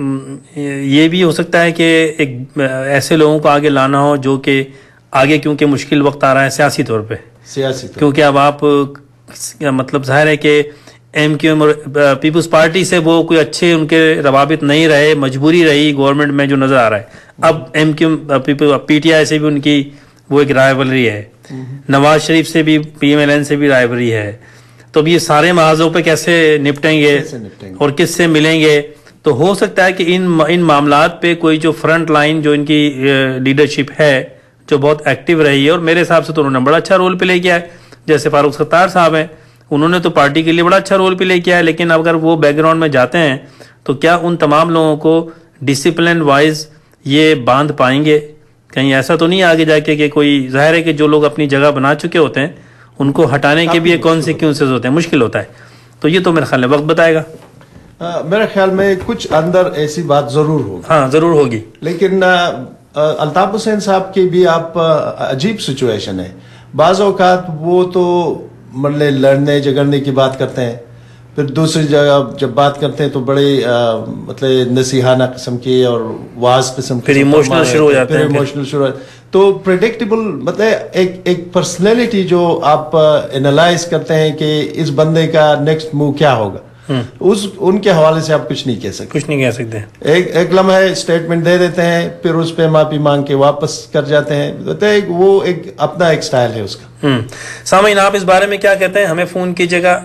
ये भी हो सकता है कि एक ऐसे लोगों को आगे लाना हो जो कि आगे, क्योंकि मुश्किल वक्त आ रहा है सियासी तौर पे, क्योंकि अब आप मतलब जाहिर है कि MQM और पीपुल्स पार्टी से वो कोई अच्छे उनके रवाबित नहीं रहे, मजबूरी रही गवर्नमेंट में जो नजर आ रहा है। अब MQM PTI से भी उनकी वो एक राइवलरी है, नवाज शरीफ से भी PMLN से भी राइवलरी है। तो अब ये सारे महाजों पे कैसे निपटेंगे और किससे मिलेंगे, तो हो सकता है कि इन मामलात पे कोई जो फ्रंट लाइन जो इनकी लीडरशिप है जो बहुत एक्टिव रही है, और मेरे हिसाब से तो उन्होंने बड़ा अच्छा रोल प्ले किया है। जैसे फारूक सत्तार साहब हैं, उन्होंने तो पार्टी के लिए बड़ा अच्छा रोल प्ले किया है, लेकिन अगर वो बैकग्राउंड में जाते हैं तो क्या उन तमाम लोगों को डिसिप्लिन वाइज ये बांध पाएंगे? कहीं ऐसा तो नहीं आगे जाके कि कोई, जाहिर है कि जो लोग अपनी जगह बना चुके होते हैं उनको हटाने के भी कॉन्सिक्वेंसेस होते हैं, मुश्किल होता है। तो ये तो मेरे ख्याल में वक्त बताएगा। मेरे ख्याल में कुछ अंदर ऐसी बात जरूर होगी। हाँ, जरूर होगी। लेकिन अल्ताफ हुसैन साहब की भी आप अजीब सिचुएशन है। बाज़ औक़ात वो तो मतलब लड़ने झगड़ने की बात करते हैं, फिर दूसरी जगह जब बात करते हैं तो बड़े मतलब नसीहाना किस्म की और वाज किस्म की, फिर इमोशनल शुरू हो जाते हैं, फिर इमोशनल शुरू। तो प्रेडिक्टेबल मतलब एक पर्सनैलिटी जो आप एनालाइज करते हैं कि इस बंदे का नेक्स्ट मूव क्या होगा, उनके हवाले से आप कुछ नहीं कह सकते। एक लम्हा स्टेटमेंट दे देते हैं, फिर उस पे माफी मांग के वापस कर जाते हैं। तो वो एक अपना एक स्टाइल है उसका। सामीन, आप इस बारे में क्या कहते हैं? हमें फोन कीजिएगा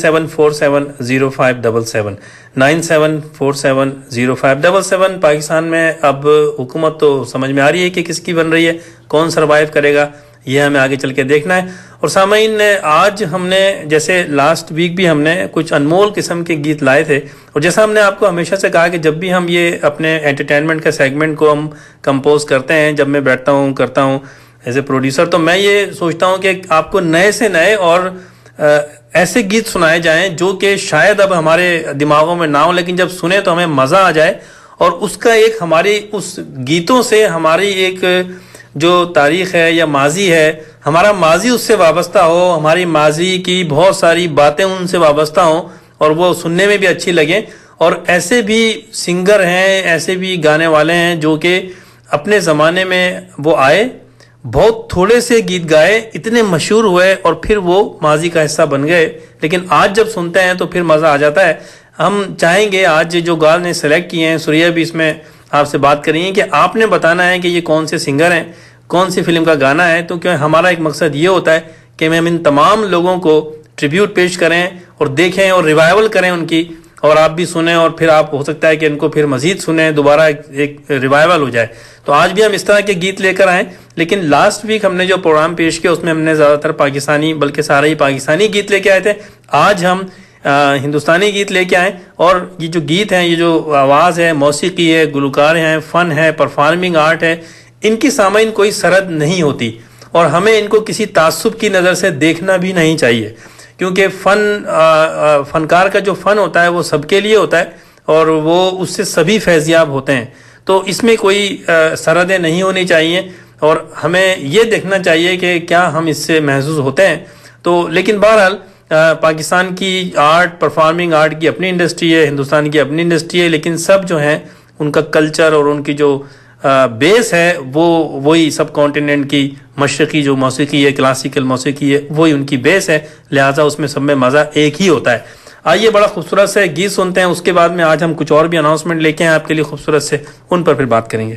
97470577 97470577। पाकिस्तान में अब हुकूमत तो समझ में आ रही है कि किसकी बन रही है, कौन सरवाइव करेगा, ये हमें आगे चल के देखना है। और सामीन, आज हमने जैसे लास्ट वीक भी हमने कुछ अनमोल किस्म के गीत लाए थे, और जैसा हमने आपको हमेशा से कहा कि जब भी हम ये अपने एंटरटेनमेंट के सेगमेंट को हम कंपोज करते हैं, जब मैं बैठता हूँ करता हूँ एज ए प्रोड्यूसर, तो मैं ये सोचता हूँ कि आपको नए से नए और ऐसे गीत सुनाए जाएं जो कि शायद अब हमारे दिमागों में ना हो, लेकिन जब सुने तो हमें मजा आ जाए, और उसका एक हमारी उस गीतों से हमारी एक जो तारीख है या माजी है, हमारा माजी उससे वाबस्ता हो, हमारी माजी की बहुत सारी बातें उनसे वाबस्ता हो और वो सुनने में भी अच्छी लगे। और ऐसे भी सिंगर हैं, ऐसे भी गाने वाले हैं जो कि अपने ज़माने में वो आए, बहुत थोड़े से गीत गाए, इतने मशहूर हुए और फिर वो माजी का हिस्सा बन गए, लेकिन आज जब सुनते हैं तो फिर मज़ा आ जाता है। हम चाहेंगे आज जो गाने ने सेलेक्ट किए हैं, सुरिया भी इसमें आपसे बात करेंगे कि आपने बताना है कि ये कौन से सिंगर हैं, कौन सी फिल्म का गाना है। तो क्योंकि हमारा एक मकसद ये होता है कि हम इन तमाम लोगों को ट्रिब्यूट पेश करें और देखें और रिवाइवल करें उनकी, और आप भी सुने और फिर आप हो सकता है कि इनको फिर मजीद सुने, दोबारा एक रिवाइवल हो जाए। तो आज भी हम इस तरह के गीत लेकर आए, लेकिन लास्ट वीक हमने जो प्रोग्राम पेश किया उसमें हमने ज़्यादातर पाकिस्तानी, बल्कि सारे ही पाकिस्तानी गीत लेके आए थे। आज हम हिंदुस्तानी गीत लेके आए, और ये जो गीत हैं, ये जो आवाज़ है, मौसीकी है, गुलकार हैं, फ़न है, परफॉर्मिंग आर्ट है, इनकी सामाइन कोई सरहद नहीं होती, और हमें इनको किसी तासुब की नज़र से देखना भी नहीं चाहिए, क्योंकि फनकार का जो फ़न होता है वो सबके लिए होता है और वो उससे सभी फैज़याब होते हैं। तो इसमें कोई सरहदें नहीं होनी चाहिए, और हमें ये देखना चाहिए कि क्या हम इससे महसूस होते हैं। तो लेकिन बहरहाल पाकिस्तान की आर्ट, परफॉर्मिंग आर्ट की अपनी इंडस्ट्री है, हिंदुस्तान की अपनी इंडस्ट्री है, लेकिन सब जो हैं उनका कल्चर और उनकी जो बेस है वो वही सब कॉन्टिनेंट की मशरकी जो मौसीकी है, क्लासिकल मौसीकी है, वही उनकी बेस है, लिहाजा उसमें सब में मज़ा एक ही होता है। आइए बड़ा खूबसूरत से गीत सुनते हैं, उसके बाद में आज हम कुछ और भी अनाउंसमेंट लेके आए आपके लिए खूबसूरत से, उन पर फिर बात करेंगे।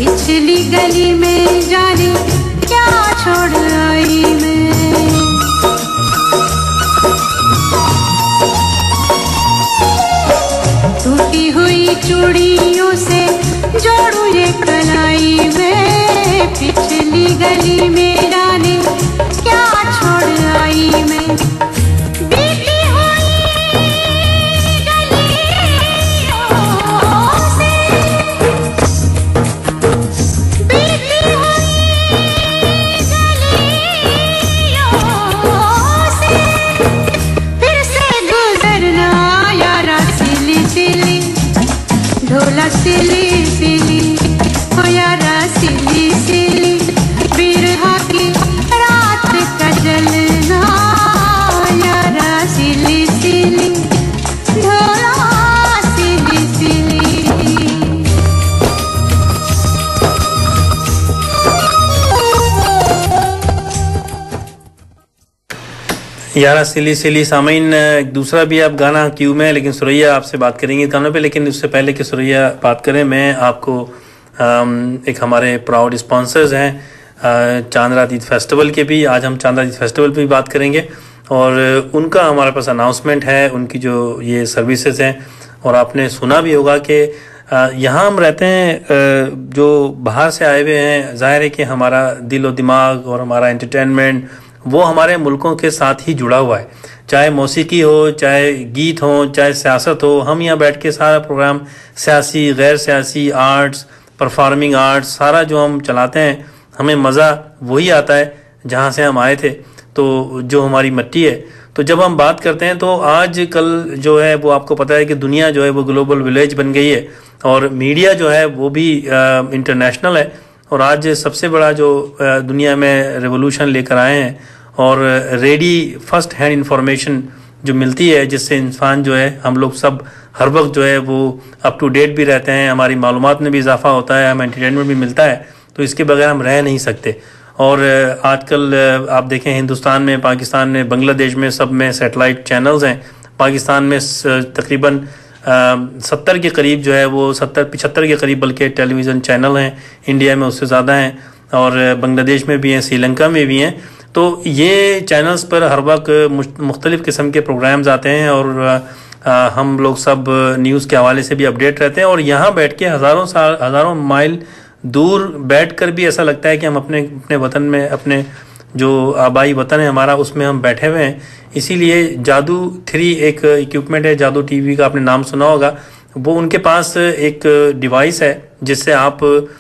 पिछली गली में जाने क्या छोड़ आई मैं। टूटी हुई चूड़ियों से जोड़ू ये कलाई में, पिछली गली में जाने क्या छोड़ आई मैं। बीती हुई ढोला सिली सिली हो यारा सिली सिली, बिरहा की रात का जलना यारा सिली सिली, ढोला सिली सिली। यारा सिली सिली। सामीन, एक दूसरा भी आप गाना क्यू में है, लेकिन सुरैया आपसे बात करेंगे गानों पे। लेकिन उससे पहले कि सुरैया बात करें, मैं आपको एक हमारे प्राउड स्पॉन्सर्स हैं चांद रात ईद फेस्टिवल के भी, आज हम चांद रात ईद फेस्टिवल पे भी बात करेंगे और उनका हमारे पास अनाउंसमेंट है, उनकी जो ये सर्विसेज हैं। और आपने सुना भी होगा कि यहाँ हम रहते हैं, जो बाहर से आए हुए हैं, जाहिर है कि हमारा दिल और दिमाग और हमारा एंटरटेनमेंट वो हमारे मुल्कों के साथ ही जुड़ा हुआ है। चाहे मौसीकी हो, चाहे गीत हो, चाहे सियासत हो, हम यहाँ बैठ के सारा प्रोग्राम सियासी, गैर सियासी, आर्ट्स, परफॉर्मिंग आर्ट्स, सारा जो हम चलाते हैं, हमें मज़ा वही आता है जहाँ से हम आए थे, तो जो हमारी मिट्टी है। तो जब हम बात करते हैं तो आज कल जो है वो आपको पता है कि दुनिया जो है वो ग्लोबल विलेज बन गई है और मीडिया जो है वो भी इंटरनेशनल है। और आज सबसे बड़ा जो दुनिया में रेवोल्यूशन लेकर आए हैं और रेडी फर्स्ट हैंड इंफॉर्मेशन जो मिलती है, जिससे इंसान जो है, हम लोग सब हर वक्त जो है वो अप टू डेट भी रहते हैं, हमारी मालूमात में भी इजाफा होता है, हमें एंटरटेनमेंट भी मिलता है, तो इसके बगैर हम रह नहीं सकते। और आजकल आप देखें हिंदुस्तान में, पाकिस्तान में, बांग्लादेश में, सब में सैटेलाइट चैनल्स हैं। पाकिस्तान में तकरीबन 70 के करीब जो है वो 70-75 के करीब बल्कि टेलीविज़न चैनल हैं, इंडिया में उससे ज़्यादा हैं और बांग्लादेश में भी हैं, श्रीलंका में भी हैं। तो ये चैनल्स पर हर वक्त मुख्तलिफ़ किस्म के प्रोग्राम्स आते हैं और हम लोग सब न्यूज़ के हवाले से भी अपडेट रहते हैं। और यहाँ बैठ के हज़ारों माइल दूर बैठकर भी ऐसा लगता है कि हम अपने वतन में, अपने जो आबाई वतन है हमारा, उसमें हम बैठे हुए हैं। इसीलिए जादू 3 एक इक्विपमेंट है, जादू टीवी का आपने नाम सुना होगा। वो उनके पास एक डिवाइस है जिससे आप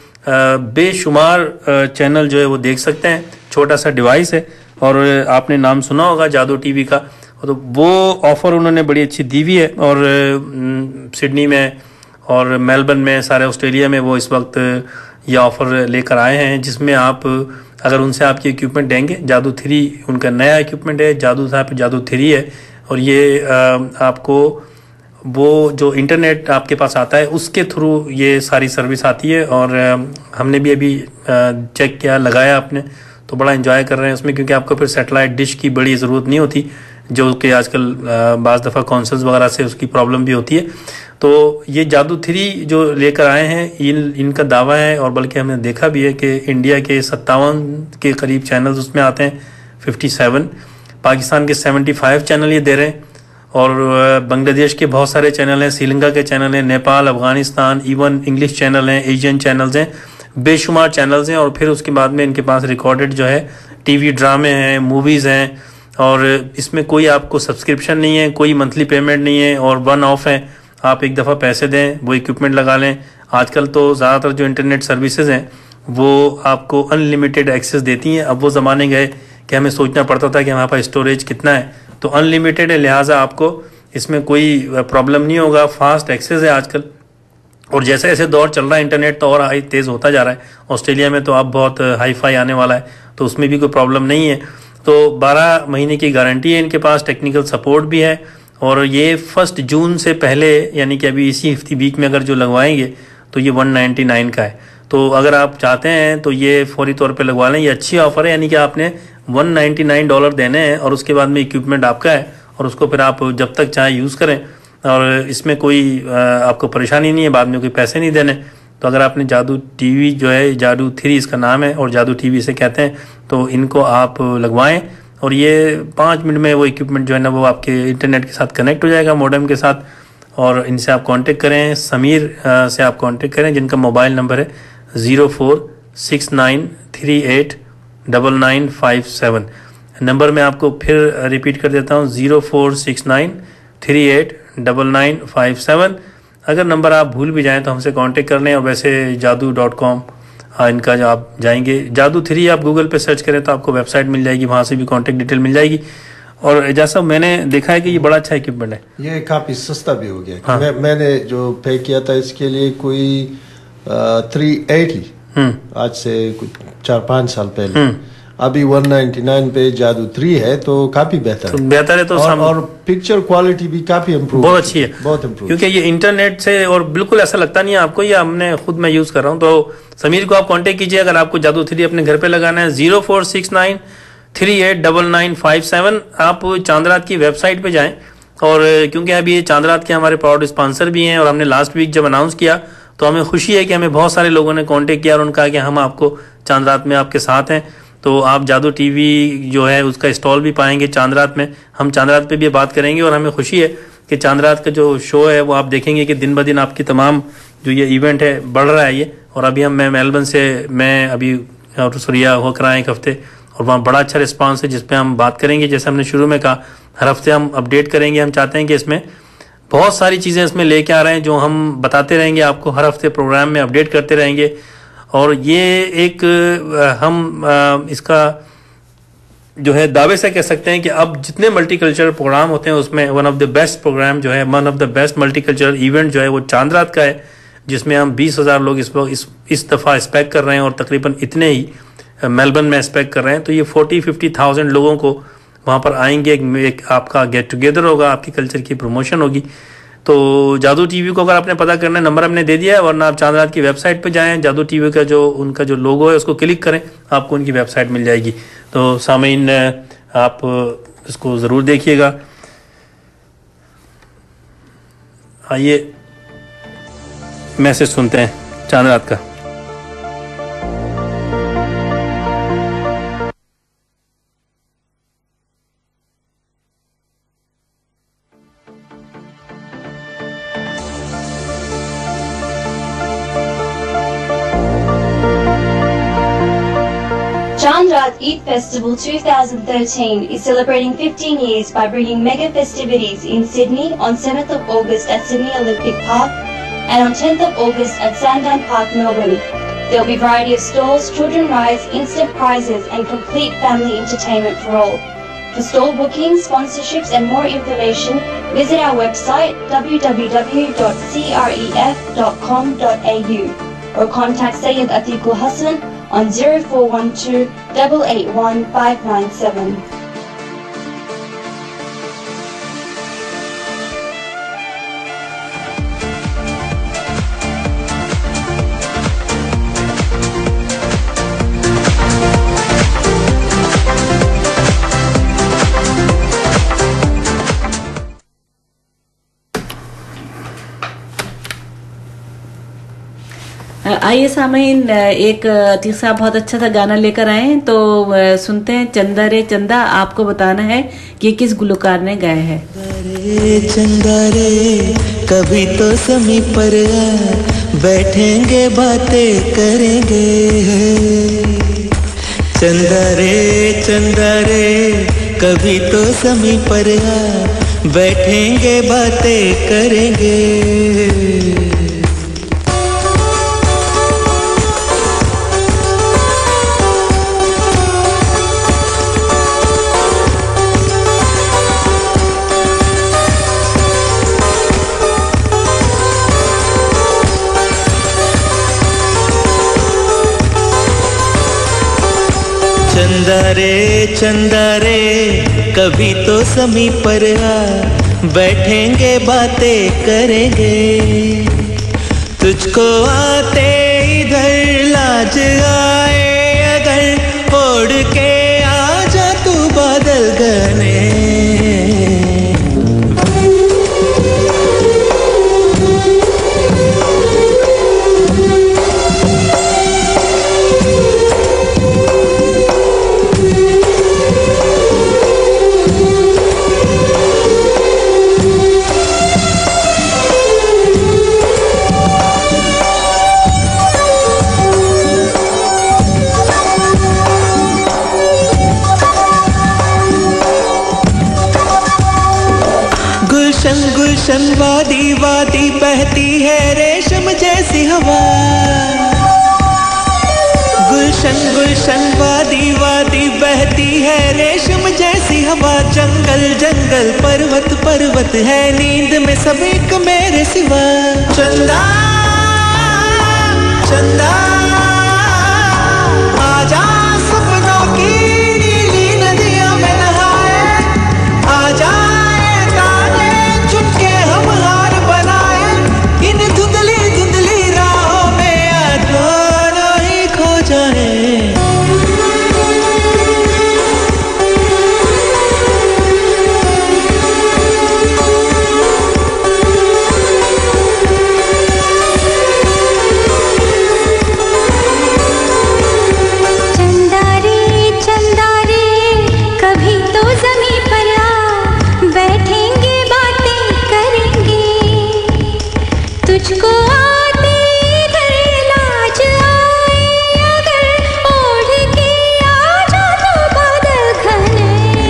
बेशुमार चैनल जो है वो देख सकते हैं। छोटा सा डिवाइस है और आपने नाम सुना होगा जादू टीवी का। तो वो ऑफ़र उन्होंने बड़ी अच्छी दी हुई है और सिडनी में और मेलबर्न में, सारे ऑस्ट्रेलिया में वो इस वक्त ये ऑफ़र लेकर आए हैं, जिसमें आप अगर उनसे आपके इक्विपमेंट देंगे, जादू 3 उनका नया इक्विपमेंट है, जादू 3 है। और ये आपको वो जो इंटरनेट आपके पास आता है उसके थ्रू ये सारी सर्विस आती है। और हमने भी अभी चेक किया, लगाया आपने, तो बड़ा एंजॉय कर रहे हैं उसमें, क्योंकि आपको फिर सैटेलाइट डिश की बड़ी ज़रूरत नहीं होती, जो कि आजकल बाज़ दफ़ा कॉन्सल्स वगैरह से उसकी प्रॉब्लम भी होती है। तो ये जादू 3 जो लेकर आए हैं, इनका दावा है, और बल्कि हमने देखा भी है कि इंडिया के 57 के करीब चैनल्स उसमें आते हैं, 57, पाकिस्तान के 75 चैनल ये दे रहे हैं, और बांग्लादेश के बहुत सारे चैनल हैं, श्रीलंका के चैनल हैं, Nepal, Afghanistan, even English channel हैं, एशियन चैनल्स हैं, बेशुमार चैनल्स हैं। और फिर उसके बाद में इनके पास रिकॉर्डेड जो है टीवी ड्रामे हैं, मूवीज़ हैं, और इसमें कोई आपको सब्सक्रिप्शन नहीं है, कोई मंथली पेमेंट नहीं है, और वन ऑफ है। आप एक दफ़ा पैसे दें, वो इक्विपमेंट लगा लें। आजकल तो ज़्यादातर जो इंटरनेट सर्विसेज हैं वो आपको अनलिमिटेड एक्सेस देती हैं। अब वो ज़माने गए कि हमें सोचना पड़ता था कि हमारे पास स्टोरेज कितना है, तो अनलिमिटेड है, लिहाजा आपको इसमें कोई प्रॉब्लम नहीं होगा, फास्ट एक्सेस है आजकल। और जैसे जैसे दौर चल रहा है इंटरनेट तो और हाई तेज़ होता जा रहा है। ऑस्ट्रेलिया में तो अब बहुत हाई फाई आने वाला है, तो उसमें भी कोई प्रॉब्लम नहीं है। तो 12 महीने की गारंटी है इनके पास, टेक्निकल सपोर्ट भी है। और ये 1 जून से पहले, यानी कि अभी इसी वीक में अगर जो लगवाएंगे तो ये 199 का है। तो अगर आप चाहते हैं तो ये फौरी तौर पे लगवा लें, ये अच्छी ऑफ़र है। यानी कि आपने $199 देने हैं और उसके बाद में इक्विपमेंट आपका है, और उसको फिर आप जब तक चाहे यूज़ करें, और इसमें कोई आपको परेशानी नहीं है, बाद में कोई पैसे नहीं देने। तो अगर आपने जादू टीवी जो है, जादू 3 इसका नाम है और जादू टीवी इसे कहते हैं, तो इनको आप लगवाएं और ये 5 मिनट में वो इक्विपमेंट जो है ना वो आपके इंटरनेट के साथ कनेक्ट हो जाएगा, मॉडेम के साथ। और इनसे आप कांटेक्ट करें, समीर से आप कांटेक्ट करें, जिनका मोबाइल नंबर है 0469389957। नंबर मैं आपको फिर रिपीट कर देता हूँ, 0469389957। अगर नंबर आप भूल भी जाएं तो हमसे कांटेक्ट कर लें। और वैसे जादू.com इनका जो आप जाएंगे, जादू 3 आप गूगल पे सर्च करें तो आपको वेबसाइट मिल जाएगी, वहाँ से भी कांटेक्ट डिटेल मिल जाएगी। और जैसा मैंने देखा है कि ये बड़ा अच्छा इक्विपमेंट है, ये काफी सस्ता भी हो गया। हाँ। मैंने जो पे किया था इसके लिए कोई 380 आज से कुछ 4-5 साल पहले, अभी 199 पे जादू 3 है, तो काफी बेहतर तो बेहतर है। तो और पिक्चर क्वालिटी भी काफी इम्प्रूव, बहुत अच्छी है, बहुत इम्प्रूव, क्योंकि ये इंटरनेट से और बिल्कुल ऐसा लगता नहीं है आपको, ये हमने खुद मैं यूज कर रहा हूँ। तो समीर को आप कांटेक्ट कीजिए अगर आपको जादू 3 अपने घर पे लगाना है। 0469389957। आप चांदरात की वेबसाइट पे जाएं, और क्योंकि अभी ये चांदरात के हमारे प्राउड स्पॉन्सर भी हैं, और हमने लास्ट वीक जब अनाउंस किया तो हमें खुशी है कि हमें बहुत सारे लोगों ने कांटेक्ट किया और उन्होंने कहा कि हम आपको चांदरात में आपके साथ हैं। तो आप जादू टीवी जो है उसका स्टॉल भी पाएंगे चांदरात में। हम चांदरात पे भी बात करेंगे, और हमें खुशी है कि चांदरात का जो शो है वो आप देखेंगे कि दिन ब दिन आपकी तमाम जो ये इवेंट है बढ़ रहा है ये। और अभी मैं मेलबर्न से अभी सुरिया होकर आए एक हफ्ते, और वहाँ बड़ा अच्छा रिस्पांस है, जिसपे हम बात करेंगे। जैसे हमने शुरू में कहा, हर हफ्ते हम अपडेट करेंगे। हम चाहते हैं कि इसमें बहुत सारी चीज़ें इसमें लेके आ रहे हैं जो हम बताते रहेंगे आपको, हर हफ्ते प्रोग्राम में अपडेट करते रहेंगे। और ये एक हम इसका जो है दावे से कह सकते हैं कि अब जितने मल्टीकल्चरल प्रोग्राम होते हैं उसमें one of the best programme जो है, one of the best multicultural event जो है वो चांदरात का है, जिसमें हम 20,000 लोग इस दफ़ा एक्सपेक्ट कर रहे हैं, और तकरीबन इतने ही मेलबर्न में एक्सपेक्ट कर रहे हैं। तो ये 40-50,000 लोगों को वहाँ पर आएंगे, एक आपका गेट टुगेदर होगा, आपकी कल्चर की प्रमोशन होगी। तो जादू टीवी को अगर आपने पता करना है, नंबर हमने दे दिया है, वरना आप चांदरात की वेबसाइट पे जाएं, जादू टीवी का जो उनका जो लोगो है उसको क्लिक करें, आपको उनकी वेबसाइट मिल जाएगी। तो सामीन आप इसको ज़रूर देखिएगा। आइए मैसेज सुनते हैं चांदरात का। Chandrat Eid Festival 2013 is celebrating 15 years by bringing mega festivities in Sydney on 7th of August at Sydney Olympic Park and on 10th of August at Sandown Park, Melbourne. There will be a variety of stalls, children rides, instant prizes and complete family entertainment for all. For stall bookings, sponsorships and more information, visit our website www.cref.com.au or contact Sayyid Atiqul Hassan on 0412 881 597. आइए सामीन, एक अतीक साहब बहुत अच्छा सा गाना लेकर आए हैं, तो सुनते हैं। चंदा रे चंदा, आपको बताना है कि किस गुलकार ने गाया है। चंदा रे कभी तो समी पर बैठेंगे बातें करेंगे। चंदा रे कभी तो समी पर बैठेंगे बातें करेंगे। चंदा रे कभी तो समी पर बैठेंगे बातें करेंगे। तुझको आते इधर लाज आए अगर ओढ़ के आजा तू बादल घने। गुलशन वादी वादी बहती है रेशम जैसी हवा, गुलशन गुलशन वादी वादी बहती है रेशम जैसी हवा, जंगल जंगल पर्वत पर्वत है नींद में सब एक मेरे सिवा। चंदा चंदा आजा सपनों की नीली नदियों में नहाए, आजा तारे चुपके हम हार बनाए, इन धुंधली धुंधली राहों में दोनों ही खो जाए। तुझको आते इधर लाज आए, अगर ओढ़ के आजा तो बादल घने।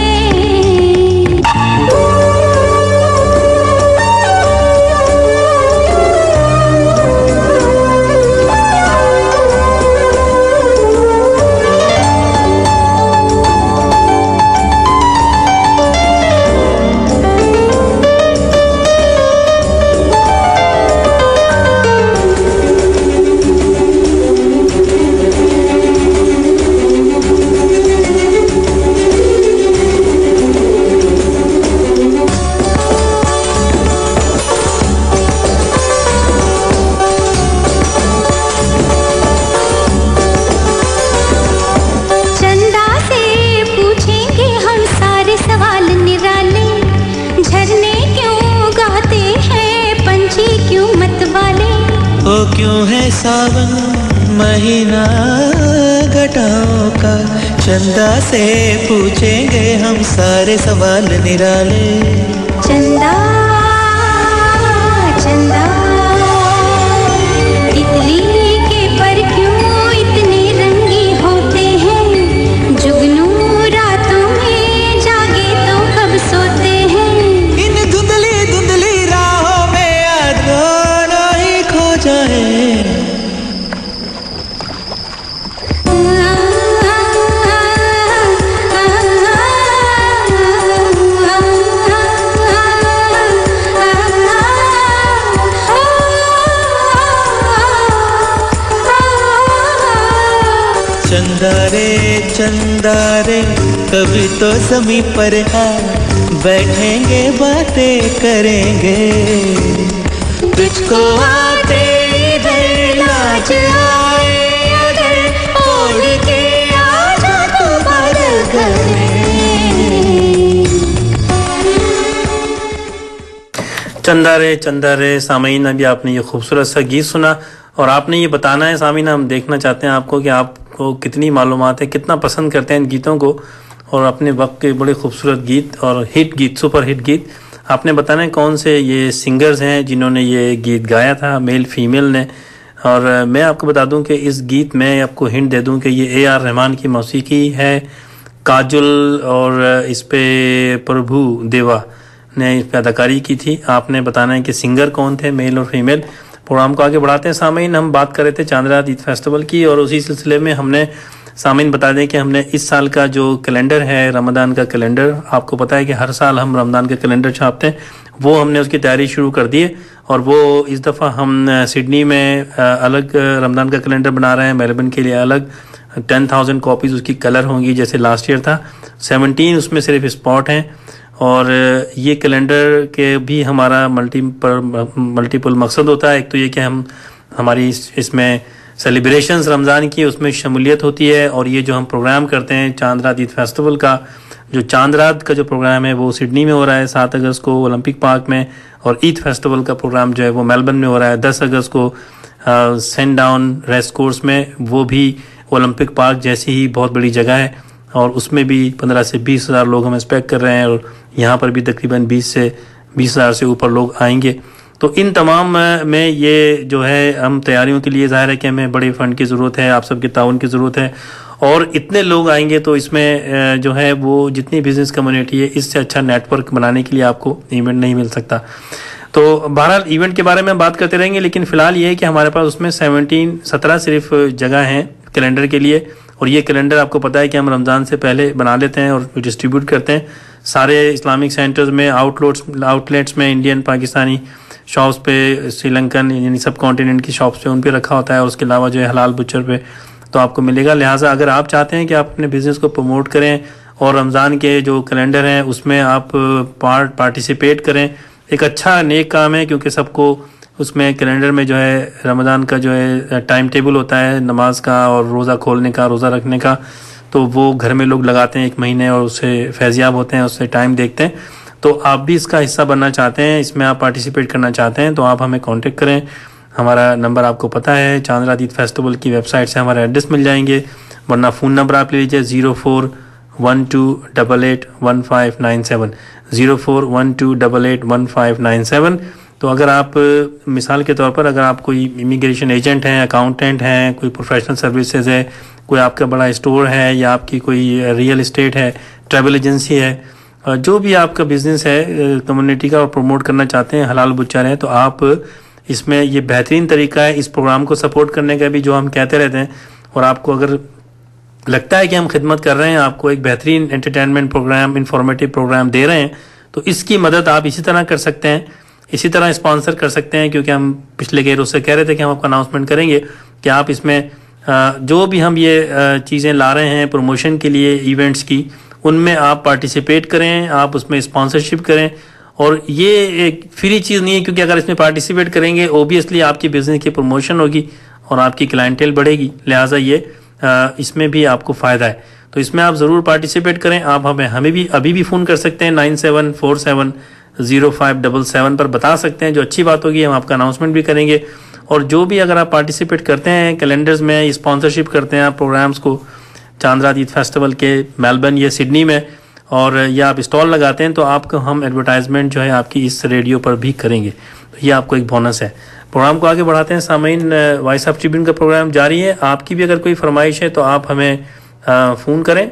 क्यों है सावन महीना घटाओं का, चंदा से पूछेंगे हम सारे सवाल निराले। चंदा चंदा तितली के पर क्यों इतने रंगी होते हैं, जुगनू रातों में जागे तो कब सोते हैं, इन धुंधली धुंधली राहों में दोनों ही खो जाए। चंदा रे कभी तो ज़मीं पर आ, बैठेंगे बातें करेंगे, तुझको आते इधर लाज आए, अगर ओढ़ के आजा तो बादल घने। चंदा रे सामीन, अभी आपने ये खूबसूरत सा गीत सुना और आपने ये बताना है सामीन, हम देखना चाहते हैं आपको कि आपको कितनी मालूमात है, कितना पसंद करते हैं इन गीतों को, और अपने वक्त के बड़े खूबसूरत गीत और हिट गीत, सुपर हिट गीत आपने बताना है कौन से ये सिंगर्स हैं जिन्होंने ये गीत गाया था, मेल फीमेल ने। और मैं आपको बता दूं कि इस गीत में आपको हिंट दे दूं कि ये AR रहमान की मौसीकी है, काजुल और इस पे प्रभु देवा ने इस पर अदाकारी की थी। आपने बताना है कि सिंगर कौन थे, मेल और फीमेल। प्रोग्राम को आगे बढ़ाते हैं सामीन, हम बात कर रहे थे चांद रात ईद फेस्टिवल की, और उसी सिलसिले में हमने सामीन बता दें कि हमने इस साल का जो कैलेंडर है, रमज़ान का कैलेंडर, आपको पता है कि हर साल हम रमज़ान का कैलेंडर छापते हैं, वो हमने उसकी तैयारी शुरू कर दी है। और वो इस दफ़ा हम सिडनी में अलग रमज़ान का कैलेंडर बना रहे हैं, मेलबर्न के लिए अलग 10,000 कॉपीज़ उसकी कलर होंगी जैसे लास्ट ईयर था। 17 उसमें सिर्फ स्पॉट हैं, और ये कैलेंडर के भी हमारा मल्टीपल मकसद होता है। एक तो ये कि हम हमारी इसमें सेलिब्रेशंस रमज़ान की उसमें शमूलियत होती है, और ये जो हम प्रोग्राम करते हैं चांद रात ईद फेस्टिवल का, जो चांद रात का जो प्रोग्राम है वो सिडनी में हो रहा है 7 अगस्त को ओलंपिक पार्क में, और ईद फेस्टिवल का प्रोग्राम जो है वो मेलबर्न में हो रहा है 10 अगस्त को सेंट डाउन रेस कोर्स में, वो भी ओलंपिक पार्क जैसी ही बहुत बड़ी जगह है, और उसमें भी 15 से 20 हज़ार लोग हम एक्सपेक्ट कर रहे हैं, और यहाँ पर भी तकरीबन 20 हज़ार से ऊपर लोग आएंगे। तो इन तमाम में ये जो है हम तैयारियों के लिए ज़ाहिर है कि हमें बड़े फंड की ज़रूरत है, आप सबके ताउन की ज़रूरत है, और इतने लोग आएंगे तो इसमें जो है वो जितनी बिज़नेस कम्युनिटी है इससे अच्छा नेटवर्क बनाने के लिए आपको इवेंट नहीं मिल सकता। तो बहरहाल इवेंट के बारे में हम बात करते रहेंगे, लेकिन फिलहाल ये है कि हमारे पास उसमें 17 सिर्फ जगह हैं कैलेंडर के लिए। और ये कैलेंडर आपको पता है कि हम रमज़ान से पहले बना लेते हैं और डिस्ट्रीब्यूट करते हैं सारे इस्लामिक सेंटर्स में, आउटलेट्स में, इंडियन पाकिस्तानी शॉप्स पे, श्रीलंकन यानी सब कॉन्टिनेंट की शॉप्स पे उन पे रखा होता है, और उसके अलावा जो है हलाल बुचर पे तो आपको मिलेगा। लिहाजा अगर आप चाहते हैं कि आप अपने बिजनेस को प्रमोट करें और रमज़ान के जो कैलेंडर हैं उसमें आप पार्टिसिपेट करें, एक अच्छा नेक काम है, क्योंकि सबको उसमें कैलेंडर में जो है रमज़ान का जो है टाइम टेबल होता है नमाज का और रोज़ा खोलने का, रोज़ा रखने का, तो वो घर में लोग लगाते हैं 1 महीने और उससे फैज़याब होते हैं, उससे टाइम देखते हैं। तो आप भी इसका हिस्सा बनना चाहते हैं, इसमें आप पार्टिसिपेट करना चाहते हैं, तो आप हमें कांटेक्ट करें। हमारा नंबर आपको पता है, चांद्रा ईद फेस्टिवल की वेबसाइट से हमारा एड्रेस मिल जाएंगे, वरना फ़ोन नंबर आप ले लीजिए 0412881597 0412881597। तो अगर आप मिसाल के तौर पर अगर आप कोई इमिग्रेशन एजेंट हैं, अकाउंटेंट हैं, कोई प्रोफेशनल सर्विसेज है, कोई आपका बड़ा स्टोर है, या आपकी कोई रियल इस्टेट है, ट्रैवल एजेंसी है, जो भी आपका बिजनेस है कम्युनिटी का और प्रमोट करना चाहते हैं, हलाल बुच्चर है, तो आप इसमें ये बेहतरीन तरीका है इस प्रोग्राम को सपोर्ट करने का भी, जो हम कहते रहते हैं। और आपको अगर लगता है कि हम खिदमत कर रहे हैं, आपको एक बेहतरीन एंटरटेनमेंट प्रोग्राम, इंफॉर्मेटिव प्रोग्राम दे रहे हैं, तो इसकी मदद आप इसी तरह कर सकते हैं, इसी तरह स्पॉन्सर कर सकते हैं। क्योंकि हम पिछले कई रोज से कह रहे थे कि हम आपका अनाउंसमेंट करेंगे कि आप इसमें जो भी हम ये चीज़ें ला रहे हैं प्रमोशन के लिए इवेंट्स की, उनमें आप पार्टिसिपेट करें, आप उसमें स्पॉन्सरशिप करें। और ये एक फ्री चीज़ नहीं है, क्योंकि अगर इसमें पार्टिसिपेट करेंगे ओबियसली आपकी बिजनेस की प्रमोशन होगी और आपकी क्लाइंटेल बढ़ेगी, लिहाजा ये इसमें भी आपको फ़ायदा है। तो इसमें आप ज़रूर पार्टिसिपेट करें। आप हमें भी अभी भी फ़ोन कर सकते हैं 97470577 पर बता सकते हैं, जो अच्छी बात होगी हम आपका अनाउंसमेंट भी करेंगे। और जो भी अगर आप पार्टिसिपेट करते हैं कैलेंडर्स में, स्पॉन्सरशिप करते हैं आप प्रोग्राम्स को चांद्रा ईद फेस्टिवल के मेलबर्न या सिडनी में, और या आप स्टॉल लगाते हैं, तो आपको हम एडवर्टाइजमेंट जो है आपकी इस रेडियो पर भी करेंगे, तो ये आपको एक बोनस है। प्रोग्राम को आगे बढ़ाते हैं सामीन, वॉइस ऑफ ट्रिब्यून का प्रोग्राम जारी है। आपकी भी अगर कोई फरमाइश है तो आप हमें फ़ोन करें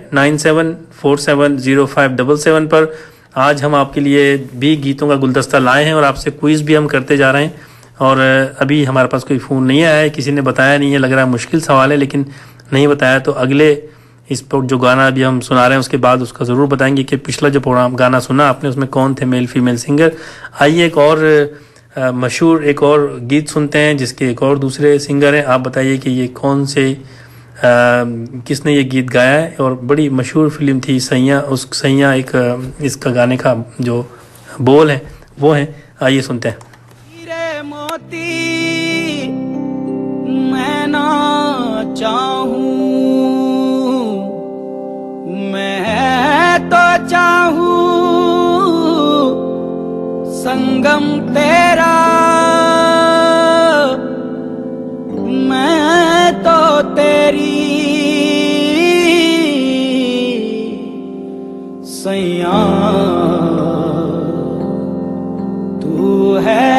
97470577 पर। आज हम आपके लिए भी गीतों का गुलदस्ता लाए हैं और आपसे क्विज़ भी हम करते जा रहे हैं। और अभी हमारे पास कोई फ़ोन नहीं आया है, किसी ने बताया नहीं है, लग रहा है मुश्किल सवाल है, लेकिन नहीं बताया तो अगले इस पर जो गाना अभी हम सुना रहे हैं उसके बाद उसका ज़रूर बताएंगे कि पिछला जो प्रोग्राम गाना सुना आपने उसमें कौन थे मेल फीमेल सिंगर। आइए एक और मशहूर एक और गीत सुनते हैं जिसके एक और दूसरे सिंगर हैं। आप बताइए कि ये कौन से किसने ये गीत गाया है, और बड़ी मशहूर फिल्म थी सैया, उस सैया एक इसका गाने का जो बोल है वो है। आइए सुनते हैं। मोती मैं ना चाहूं, मैं तो चाहूं संगम तेरा, मैं तो तेरी सैया तू है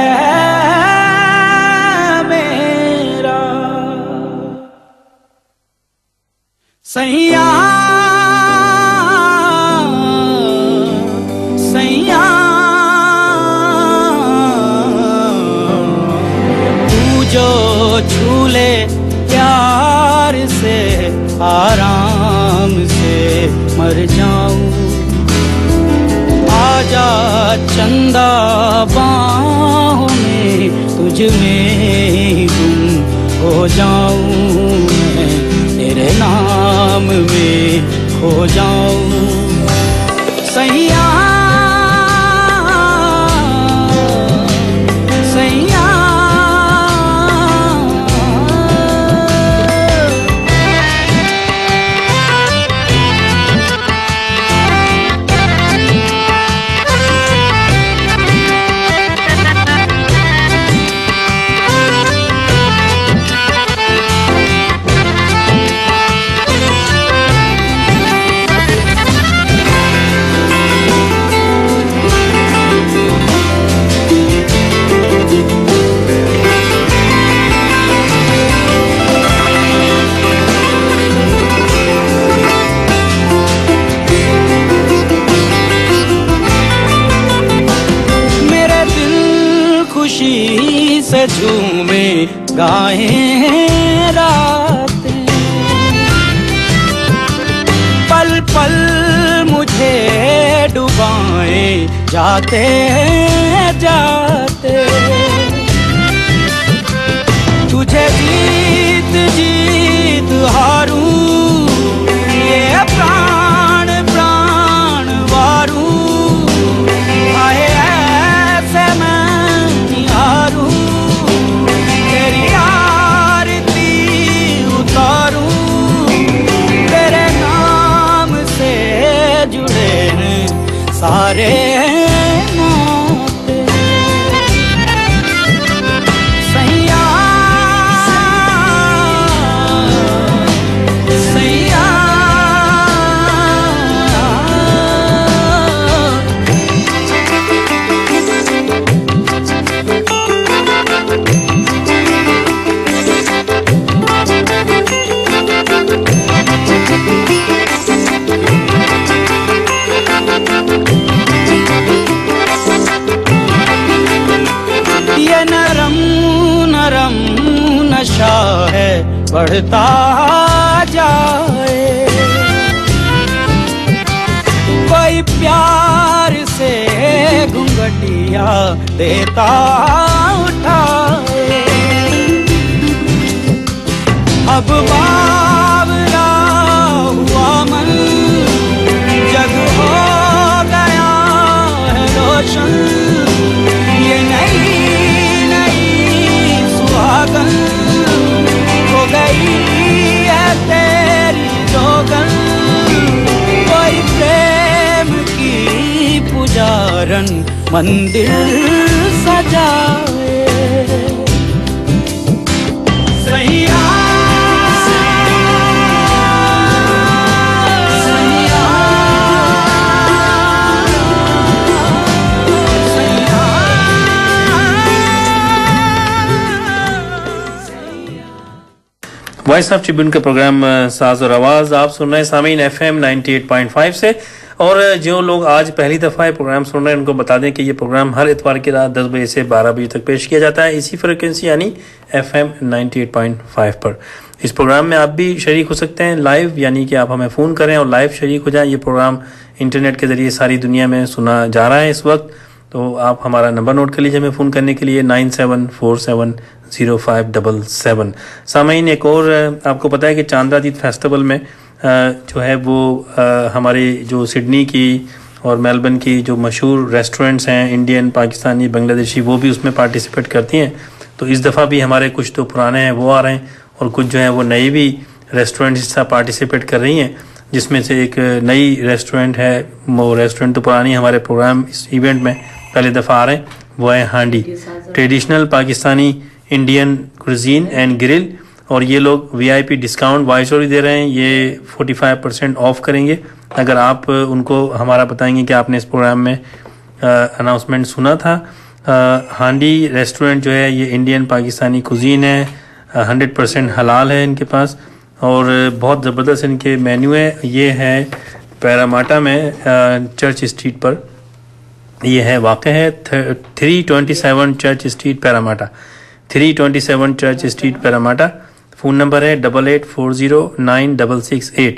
मेरा सैया सैया तू जो झूले प्यार से आराम से मर जाऊं, आजा चंदा बाहों में तुझ में ही गुम हो जाऊं, मैं तेरे नाम में खो जाऊं सैया सैया। गाएं रातें, पल पल मुझे डुबाएं जाते जाते, तुझे जीत जीत हारूं, ये प्राण प्राण वारूं, आए ऐसे मैं निहारूं, तेरी आरती उतारूं, तेरे नाम से जुड़े हैं सारे नाते, सैया सैया ये नरम नरम नशा है बढ़ता जाए, कोई प्यार से घुंघटिया देता उठाए, अब बावला हुआ मन जग हो गया है रोशन, ये नई सुहागन हो गई है तेरी जोगन, कोई प्रेम की पुजारन मंदिर सजाए, सैया वॉइस ऑफ ट्रिब्यून का प्रोग्राम साज और आवाज आप सुन रहे हैं सामीन FM 98.5 से। और जो लोग आज पहली दफा ये प्रोग्राम सुन रहे हैं उनको बता दें कि ये प्रोग्राम हर इतवार की रात 10 बजे से 12 बजे तक पेश किया जाता है इसी फ्रिक्वेंसी यानी FM 98.5 पर। इस प्रोग्राम में आप भी शरीक हो सकते हैं लाइव, यानी कि आप हमें फ़ोन करें और लाइव शरीक हो जाएं। ये प्रोग्राम इंटरनेट के ज़रिए सारी दुनिया में सुना जा रहा है इस वक्त, तो आप हमारा नंबर नोट कर लीजिए हमें फ़ोन करने के लिए 97470577। सामीन एक और आपको पता है कि चांद्रातीत फेस्टिवल में जो है वो हमारे जो सिडनी की और मेलबर्न की जो मशहूर रेस्टोरेंट्स हैं इंडियन, पाकिस्तानी, बांग्लादेशी, वो भी उसमें पार्टिसिपेट करती हैं। तो इस दफ़ा भी हमारे कुछ तो पुराने हैं वो आ रहे हैं और कुछ जो हैं वो नई भी रेस्टोरेंट्स इस तरह पार्टिसिपेट कर रही हैं, जिसमें से एक नई रेस्टोरेंट है, वो रेस्टोरेंट तो पुरानी हमारे प्रोग्राम इस इवेंट में पहली दफ़ा आ रहे हैं, वो है Handi, traditional Pakistani Indian cuisine and grill. और ये लोग VIP डिस्काउंट वाइसोरी दे रहे हैं, ये 45% ऑफ करेंगे अगर आप उनको हमारा बताएंगे कि आपने इस प्रोग्राम में अनाउंसमेंट सुना था। हांडी रेस्टोरेंट जो है ये इंडियन पाकिस्तानी कुजीन है, 100% हलाल है इनके पास और बहुत ज़बरदस्त इनके मेन्यू है। ये है पैरामाटा में चर्च स्ट्रीट पर, ये है वाक़ है 327 Church Street Parramatta, 327 Church Street Parramatta. Phone number है 88409668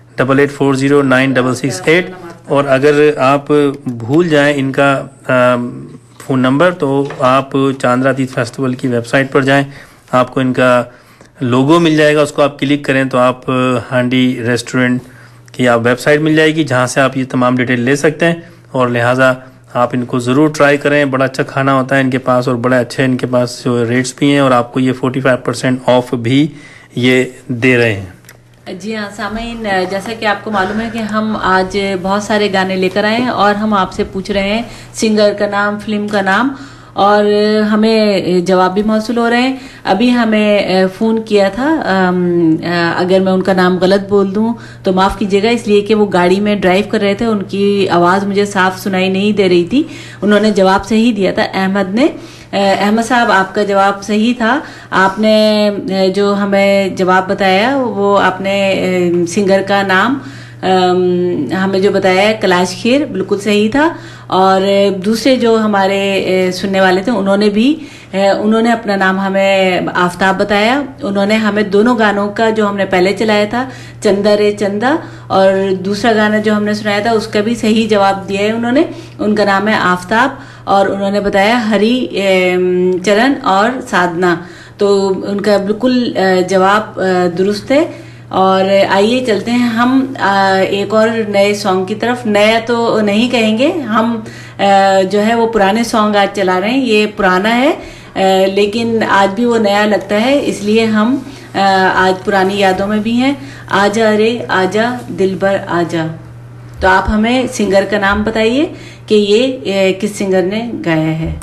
88409668। और अगर आप भूल जाएं इनका फ़ोन नंबर तो आप चांद्रातीत फेस्टिवल की वेबसाइट पर जाएं, आपको इनका लोगो मिल जाएगा, उसको आप क्लिक करें तो आप हांडी रेस्टोरेंट की आप वेबसाइट मिल जाएगी जहां से आप ये तमाम डिटेल ले सकते हैं। और लिहाजा आप इनको ज़रूर ट्राई करें, बड़ा अच्छा खाना होता है इनके पास और बड़े अच्छे इनके पास जो रेट्स भी हैं और आपको ये 45% ऑफ भी ये दे रहे हैं। जी हाँ सामीन, जैसा कि आपको मालूम है कि हम आज बहुत सारे गाने लेकर आए हैं और हम आपसे पूछ रहे हैं सिंगर का नाम, फिल्म का नाम, और हमें जवाब भी मौसूल हो रहे हैं। अभी हमें फ़ोन किया था, अगर मैं उनका नाम गलत बोल दूं तो माफ़ कीजिएगा, इसलिए कि वो गाड़ी में ड्राइव कर रहे थे, उनकी आवाज़ मुझे साफ सुनाई नहीं दे रही थी। उन्होंने जवाब सही दिया था, अहमद ने। अहमद साहब आपका जवाब सही था। आपने जो हमें जवाब बताया वो आपने सिंगर का नाम हमें जो बताया कैलाश खेर, बिल्कुल सही था। और दूसरे जो हमारे सुनने वाले थे उन्होंने अपना नाम हमें आफताब बताया। उन्होंने हमें दोनों गानों का जो हमने पहले चलाया था चंदा रे चंदा और दूसरा गाना जो हमने सुनाया था उसका भी सही जवाब दिया है उन्होंने। उनका नाम है आफताब और उन्होंने बताया हरी चरण और साधना, तो उनका बिल्कुल जवाब दुरुस्त है। और आइए चलते हैं हम एक और नए सॉन्ग की तरफ। नया तो नहीं कहेंगे हम, जो है वो पुराने सॉन्ग आज चला रहे हैं। ये पुराना है लेकिन आज भी वो नया लगता है, इसलिए हम आज पुरानी यादों में भी हैं। आजा रे आजा दिलबर आजा। तो आप हमें सिंगर का नाम बताइए कि ये किस सिंगर ने गाया है।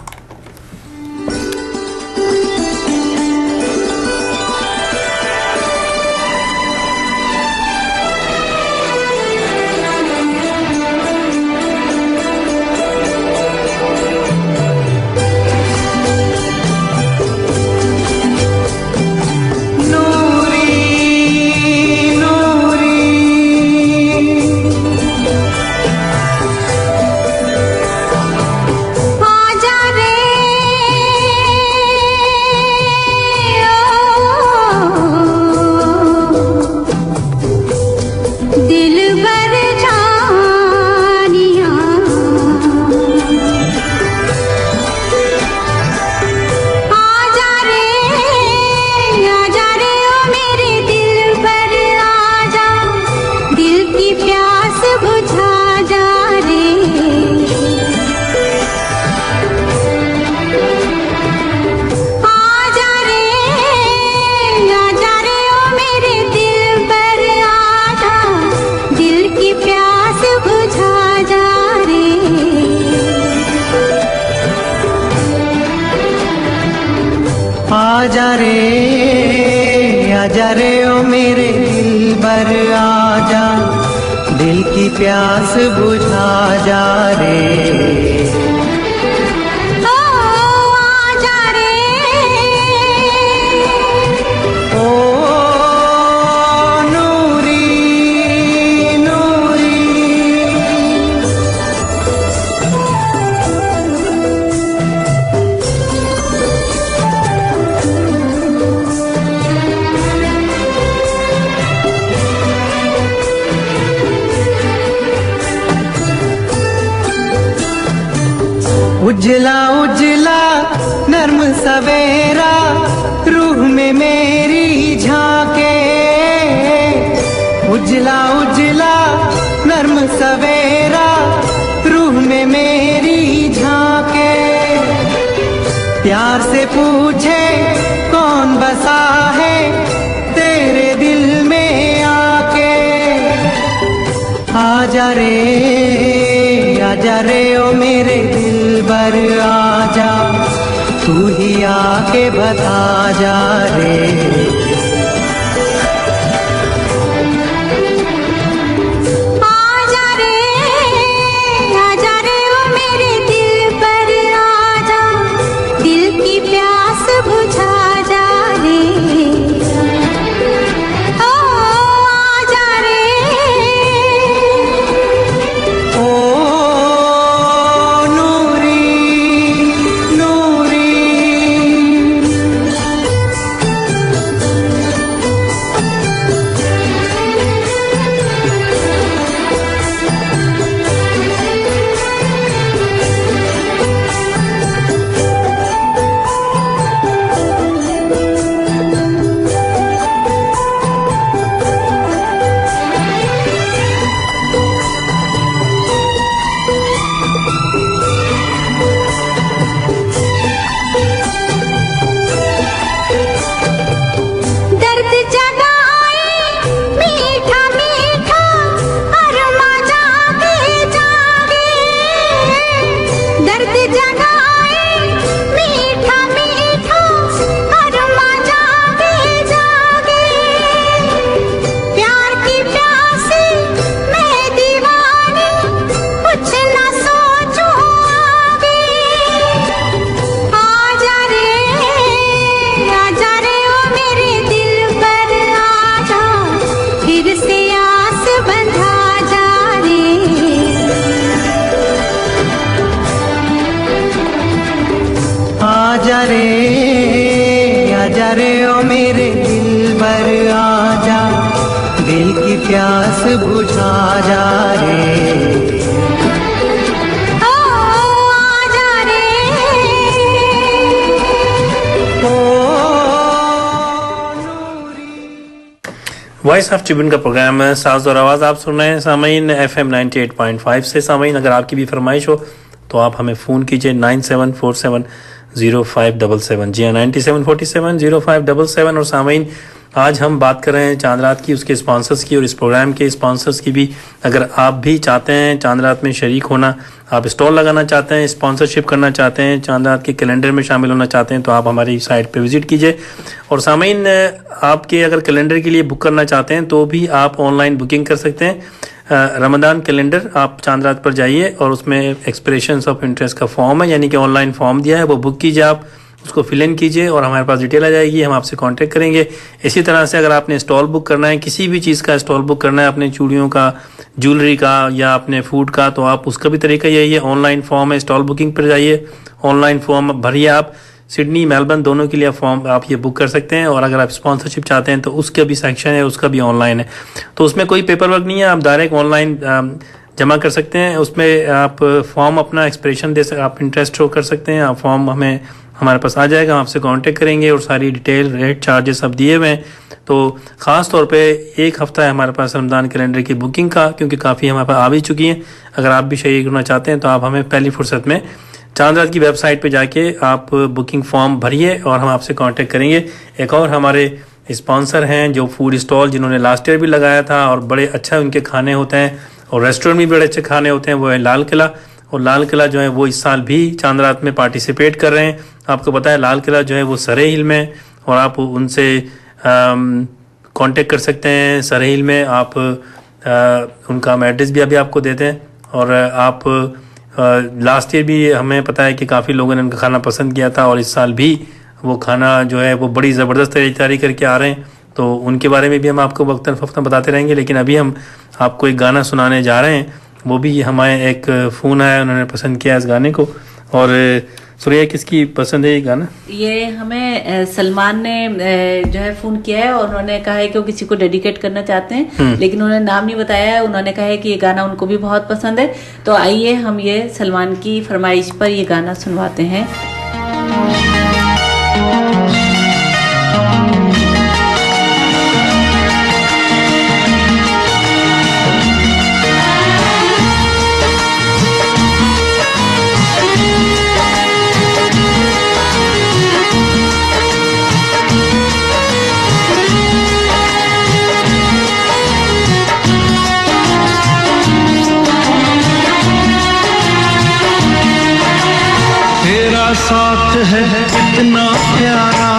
आजा रे ओ मेरे दिलबर आजा, दिल की प्यास बुझा जा रे। उजला उजला नर्म सवेरा रूह में मेरी झांके, उजला उजला नर्म सवेरा रूह में मेरी झांके। प्यार से पूछे कौन बसा है तेरे दिल में आके। आजा रे ओ मेरे दिलबर आजा, तू ही आके बता जा रे। आजा रे ओ मेरे दिलबर आजा, दिल की प्यास बुझा जा रे। वॉइस ऑफ ट्रिब्यून का प्रोग्राम है साज और आवाज़ आप सुन रहे हैं सामीन FM 98.5 से। सामीन अगर आपकी भी फरमाइश हो तो आप हमें फ़ोन कीजिए 97470577। जी हाँ 97470577। और सामीन आज हम बात कर रहे हैं चांद रात की, उसके स्पॉन्सर्स की और इस प्रोग्राम के स्पॉन्सर्स की भी। अगर आप भी चाहते हैं चांद रात में शरीक होना, आप स्टॉल लगाना चाहते हैं, स्पॉन्सरशिप करना चाहते हैं, चांद रात के कैलेंडर में शामिल होना चाहते हैं, तो आप हमारी साइट पे विजिट कीजिए। और सामीन आपके अगर कैलेंडर के लिए बुक करना चाहते हैं तो भी आप ऑनलाइन बुकिंग कर सकते हैं। रमज़ान कैलेंडर आप चांद रात पर जाइए और उसमें एक्सप्रेशंस ऑफ इंटरेस्ट का फॉर्म है, यानी कि ऑनलाइन फॉर्म दिया है, वो बुक कीजिए, आप उसको फिल इन कीजिए और हमारे पास डिटेल आ जाएगी, हम आपसे कांटेक्ट करेंगे। इसी तरह से अगर आपने स्टॉल बुक करना है, किसी भी चीज़ का स्टॉल बुक करना है, अपने चूड़ियों का, ज्वेलरी का या अपने फूड का, तो आप उसका भी तरीका यही है, ऑनलाइन फॉर्म है, स्टॉल बुकिंग पर जाइए, ऑनलाइन फॉर्म भरिए। आप सिडनी मेलबर्न दोनों के लिए फॉर्म आप ये बुक कर सकते हैं। और अगर आप स्पॉन्सरशिप चाहते हैं तो उसका भी सेक्शन है, उसका भी ऑनलाइन है, तो उसमें कोई पेपर वर्क नहीं है, आप डायरेक्ट ऑनलाइन जमा कर सकते हैं। उसमें आप फॉर्म अपना एक्सप्रेशन दे सकते, आप इंटरेस्ट शो कर सकते हैं, आप फॉर्म हमें हमारे पास आ जाएगा, हम आपसे कांटेक्ट करेंगे और सारी डिटेल, रेट, चार्जेस सब दिए हुए हैं। तो ख़ास तौर पे एक हफ़्ता है हमारे पास रमज़ान कैलेंडर की बुकिंग का, क्योंकि काफ़ी हमारे पास आ भी चुकी हैं। अगर आप भी शरीक होना चाहते हैं तो आप हमें पहली फुर्सत में चांद रात की वेबसाइट पे जाके आप बुकिंग फॉर्म भरिए और हम आपसे कांटेक्ट करेंगे। एक और हमारे स्पॉन्सर हैं जो फूड स्टॉल, जिन्होंने लास्ट ईयर भी लगाया था और बड़े अच्छा उनके खाने होते हैं और रेस्टोरेंट में बड़े अच्छे खाने होते हैं, वो है लाल किला। और लाल किला जो है वो इस साल भी चांद रात में पार्टिसिपेट कर रहे हैं। आपको पता है लाल किला जो है वो सरे हिल में, और आप उनसे कांटेक्ट कर सकते हैं। सरे हिल में आप उनका हम एड्रेस भी अभी आपको देते हैं। और आप लास्ट ईयर भी हमें पता है कि काफ़ी लोगों ने उनका खाना पसंद किया था और इस साल भी वो खाना जो है वो बड़ी ज़बरदस्त तैयारी करके आ रहे हैं, तो उनके बारे में भी हम आपको वक्तन फ़वक्तन बताते रहेंगे। लेकिन अभी हम आपको एक गाना सुनाने जा रहे हैं, वो भी हमारे एक फ़ोन आया, उन्होंने पसंद किया इस गाने को। और सुरैया किसकी पसंद है ये गाना? ये हमें सलमान ने जो है फ़ोन किया है और उन्होंने कहा है कि वो किसी को डेडिकेट करना चाहते हैं, लेकिन उन्होंने नाम नहीं बताया है। उन्होंने कहा है कि ये गाना उनको भी बहुत पसंद है, तो आइए हम ये सलमान की फरमाइश पर ये गाना सुनवाते हैं। साथ है इतना प्यारा,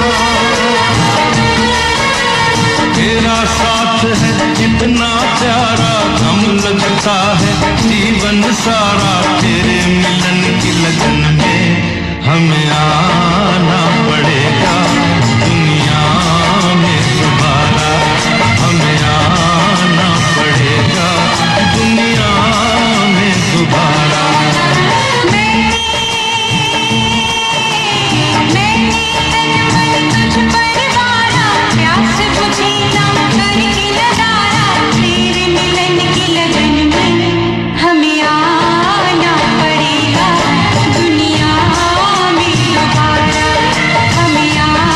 तेरा साथ है इतना प्यारा, गम लगता है जीवन सारा, तेरे मिलन की लगन में हमें आना पड़ेगा दुनिया में दोबारा, हमें आना पड़ेगा दुनिया में दोबारा। हमें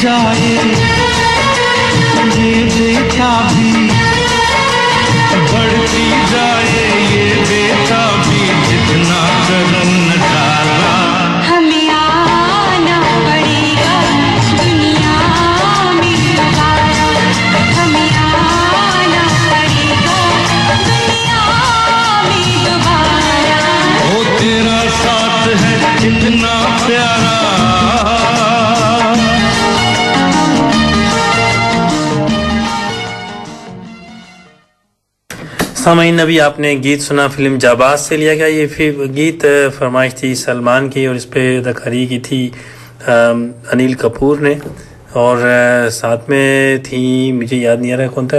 जाए ये बेताबी, बढ़ती जाए ये बेताबी, जितना करम नजारा। हमें आना पड़ेगा दुनिया में दोबारा, हमें आना पड़ेगा दुनिया में दोबारा। ओ तेरा साथ है इतना प्यारा। सामाइन, अभी आपने गीत सुना फिल्म जाबाज से लिया गया। ये फिर गीत फरमाइश थी सलमान की और इस पे अदाकारी की थी अनिल कपूर ने, और साथ में थी, मुझे याद नहीं आ रहा कौन था,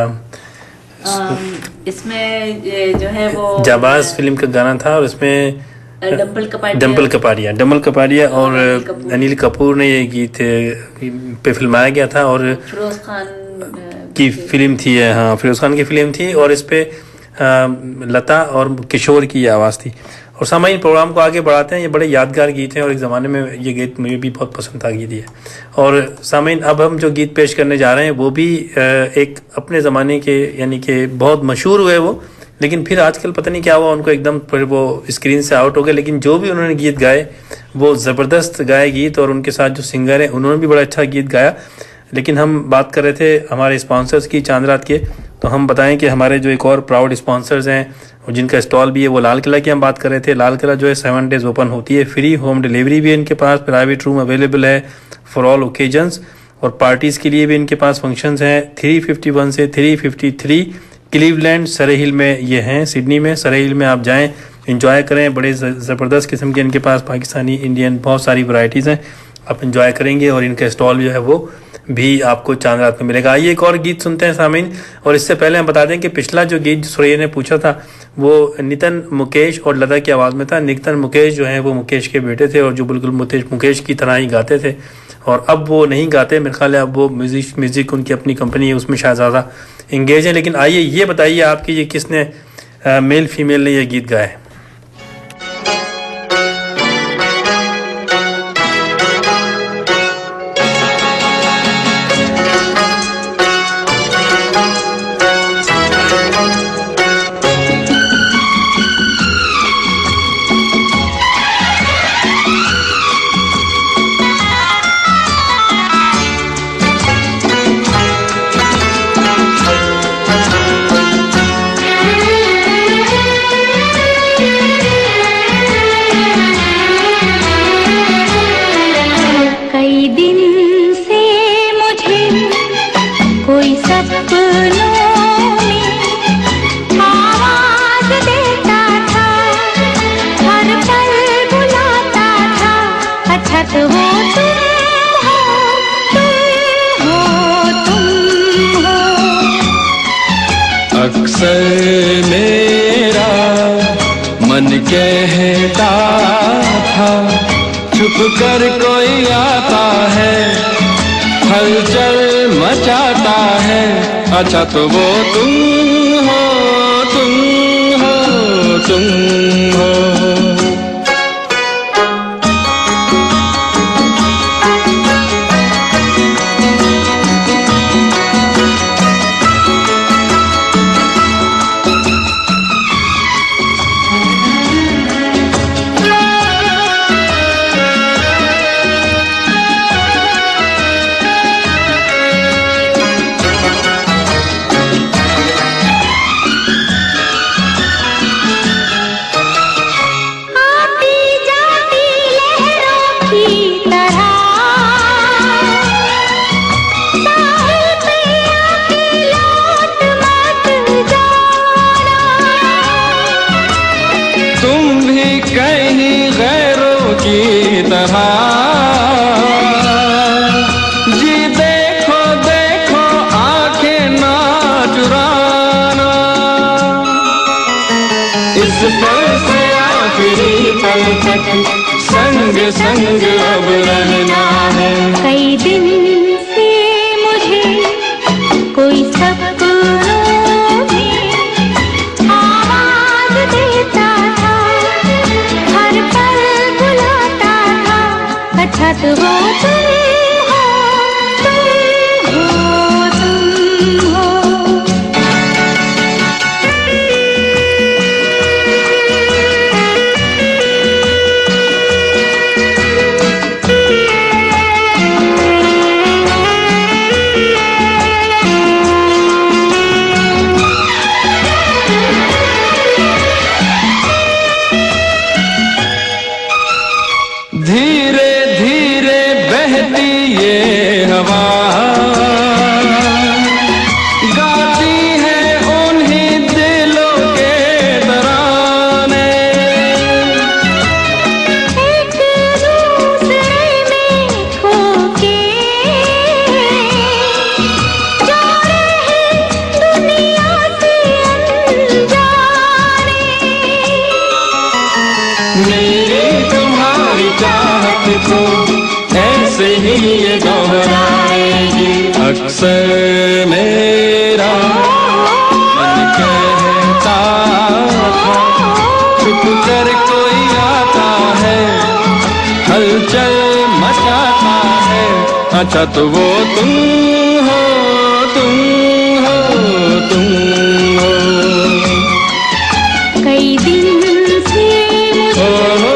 इसमें जो है वो जाबाज फिल्म का गाना था और इसमें डम्बल कपाड़िया और अनिल कपूर ने ये गीत पे फिल्माया गया था और फिरोज खान की फिल्म थी। हाँ, फिरोज खान की फिल्म थी और इस पे लता और किशोर की आवाज़ थी। और सामान्य प्रोग्राम को आगे बढ़ाते हैं। ये बड़े यादगार गीत हैं और एक ज़माने में ये गीत मुझे भी बहुत पसंद था गीत ये। और सामान्य अब हम जो गीत पेश करने जा रहे हैं वो भी एक अपने ज़माने के, यानी कि बहुत मशहूर हुए वो, लेकिन फिर आजकल पता नहीं क्या हुआ उनको, एकदम फिर वो स्क्रीन से आउट हो गए। लेकिन जो भी उन्होंने गीत गाए वो ज़बरदस्त गाए गीत, और उनके साथ जो सिंगर हैं उन्होंने भी बड़ा अच्छा गीत गाया। लेकिन हम बात कर रहे थे हमारे स्पॉन्सर्स की चांद रात के, तो हम बताएं कि हमारे जो एक और प्राउड स्पॉन्सर्स हैं और जिनका स्टॉल भी है वो लाल किला की हम बात कर रहे थे। लाल किला जो है 7 डेज ओपन होती है, फ्री होम डिलीवरी भी इनके पास, प्राइवेट रूम अवेलेबल है फॉर ऑल ओकेजन्स, और पार्टीज़ के लिए भी इनके पास फंक्शंस हैं। 351 से 353 क्लीवलैंड सरे हिल में ये हैं, सिडनी में सरे हिल में आप जाएं, एंजॉय करें। बड़े ज़बरदस्त किस्म के इनके पास पाकिस्तानी, इंडियन बहुत सारी वैरायटीज़ हैं, आप एंजॉय करेंगे। और इनका स्टॉल जो है वो भी आपको चांद रात में मिलेगा। आइए एक और गीत सुनते हैं सामीन। और इससे पहले हम बता दें कि पिछला जो गीत सुरैया ने पूछा था वो नितिन मुकेश और लता की आवाज़ में था। नितिन मुकेश जो है वो मुकेश के बेटे थे और जो बिल्कुल मुकेश की तरह ही गाते थे, और अब वो नहीं गाते, मेरे ख्याल है अब वो म्यूज़िक उनकी अपनी कंपनी है उसमें शायद ज़्यादा इंगेज है। लेकिन आइए ये बताइए आपकी ये किसने मेल फीमेल ने ये गीत गाए। मेरा मन कहता था छुप कर कोई आता है, हलचल मचाता है, अच्छा तो वो तुम हो, तुम हो, तुम हो। संग संग अब रहना है। कई दिन से मुझे कोई सपनों में आवाज देता था, हर पल बुलाता था, अच्छा तो वो तुम हो, धीरे धीरे बहती ये हवा गाती है उन्हीं दिलों के तराने। एक दूसरे में खो के जा रहे दुनिया से अनजाने। मेरी तुम्हारी चाहत को ऐसे ही ये दोहराएगी। अक्सर मेरा मन कहता था छुप कर कोई आता है हलचल मचाता है। अच्छा तो वो तुम हो, तुम हो, तुम हो। कई दिन से मुझे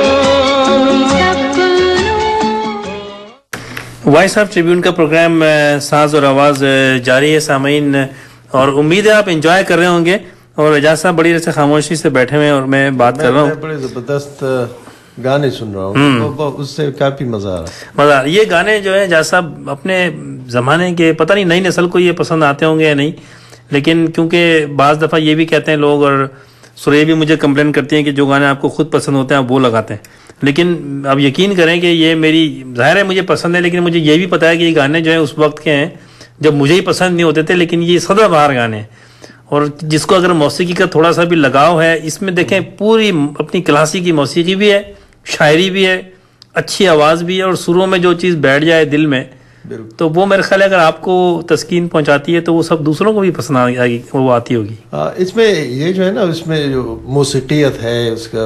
वॉइस ऑफ ट्रिब्यून का प्रोग्राम साज और आवाज़ जारी है सामीन, और उम्मीद है आप एंजॉय कर रहे होंगे। और एजाज साहब बड़ी देर से खामोशी से बैठे हुए हैं और मैं बात कर रहा हूँ। बड़े जबरदस्त गाने सुन रहा हूँ, तो उससे काफी मजा आ रहा है। ये गाने जो है एजाज साहब अपने जमाने के, पता नहीं नई नस्ल को ये पसंद आते होंगे या नहीं, लेकिन क्योंकि बाज दफा ये भी कहते हैं लोग, और सुरैया भी मुझे कंप्लेन करती हैं कि जो गाने आपको खुद पसंद होते हैं आप वो लगाते हैं। लेकिन अब यकीन करें कि ये मेरी, जाहिर है मुझे पसंद है, लेकिन मुझे ये भी पता है कि ये गाने जो है उस वक्त के हैं जब मुझे ही पसंद नहीं होते थे, लेकिन ये सदाबहार गाने हैं। और जिसको अगर मौसीकी का थोड़ा सा भी लगाव है, इसमें देखें पूरी अपनी क्लासी की मौसीकी भी है, शायरी भी है, अच्छी आवाज़ भी है, और सुरों में जो चीज़ बैठ जाए दिल में तो वो मेरे ख्याल है अगर आपको तस्कीन पहुंचाती है तो वो सब दूसरों को भी पसंद आएगी, वो आती होगी। इसमें ये जो है ना, इसमें जो मौसीकियत है, उसका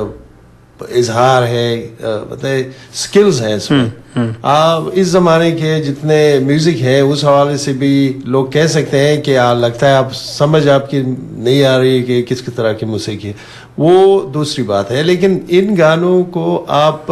इजहार है, बताए स्किल्स हैं इसमें। इस जमाने के जितने म्यूजिक है उस हवाले से भी लोग कह सकते हैं कि लगता है आप समझ आपकी नहीं आ रही कि किस तरह की मौसीकी है, वो दूसरी बात है। लेकिन इन गानों को आप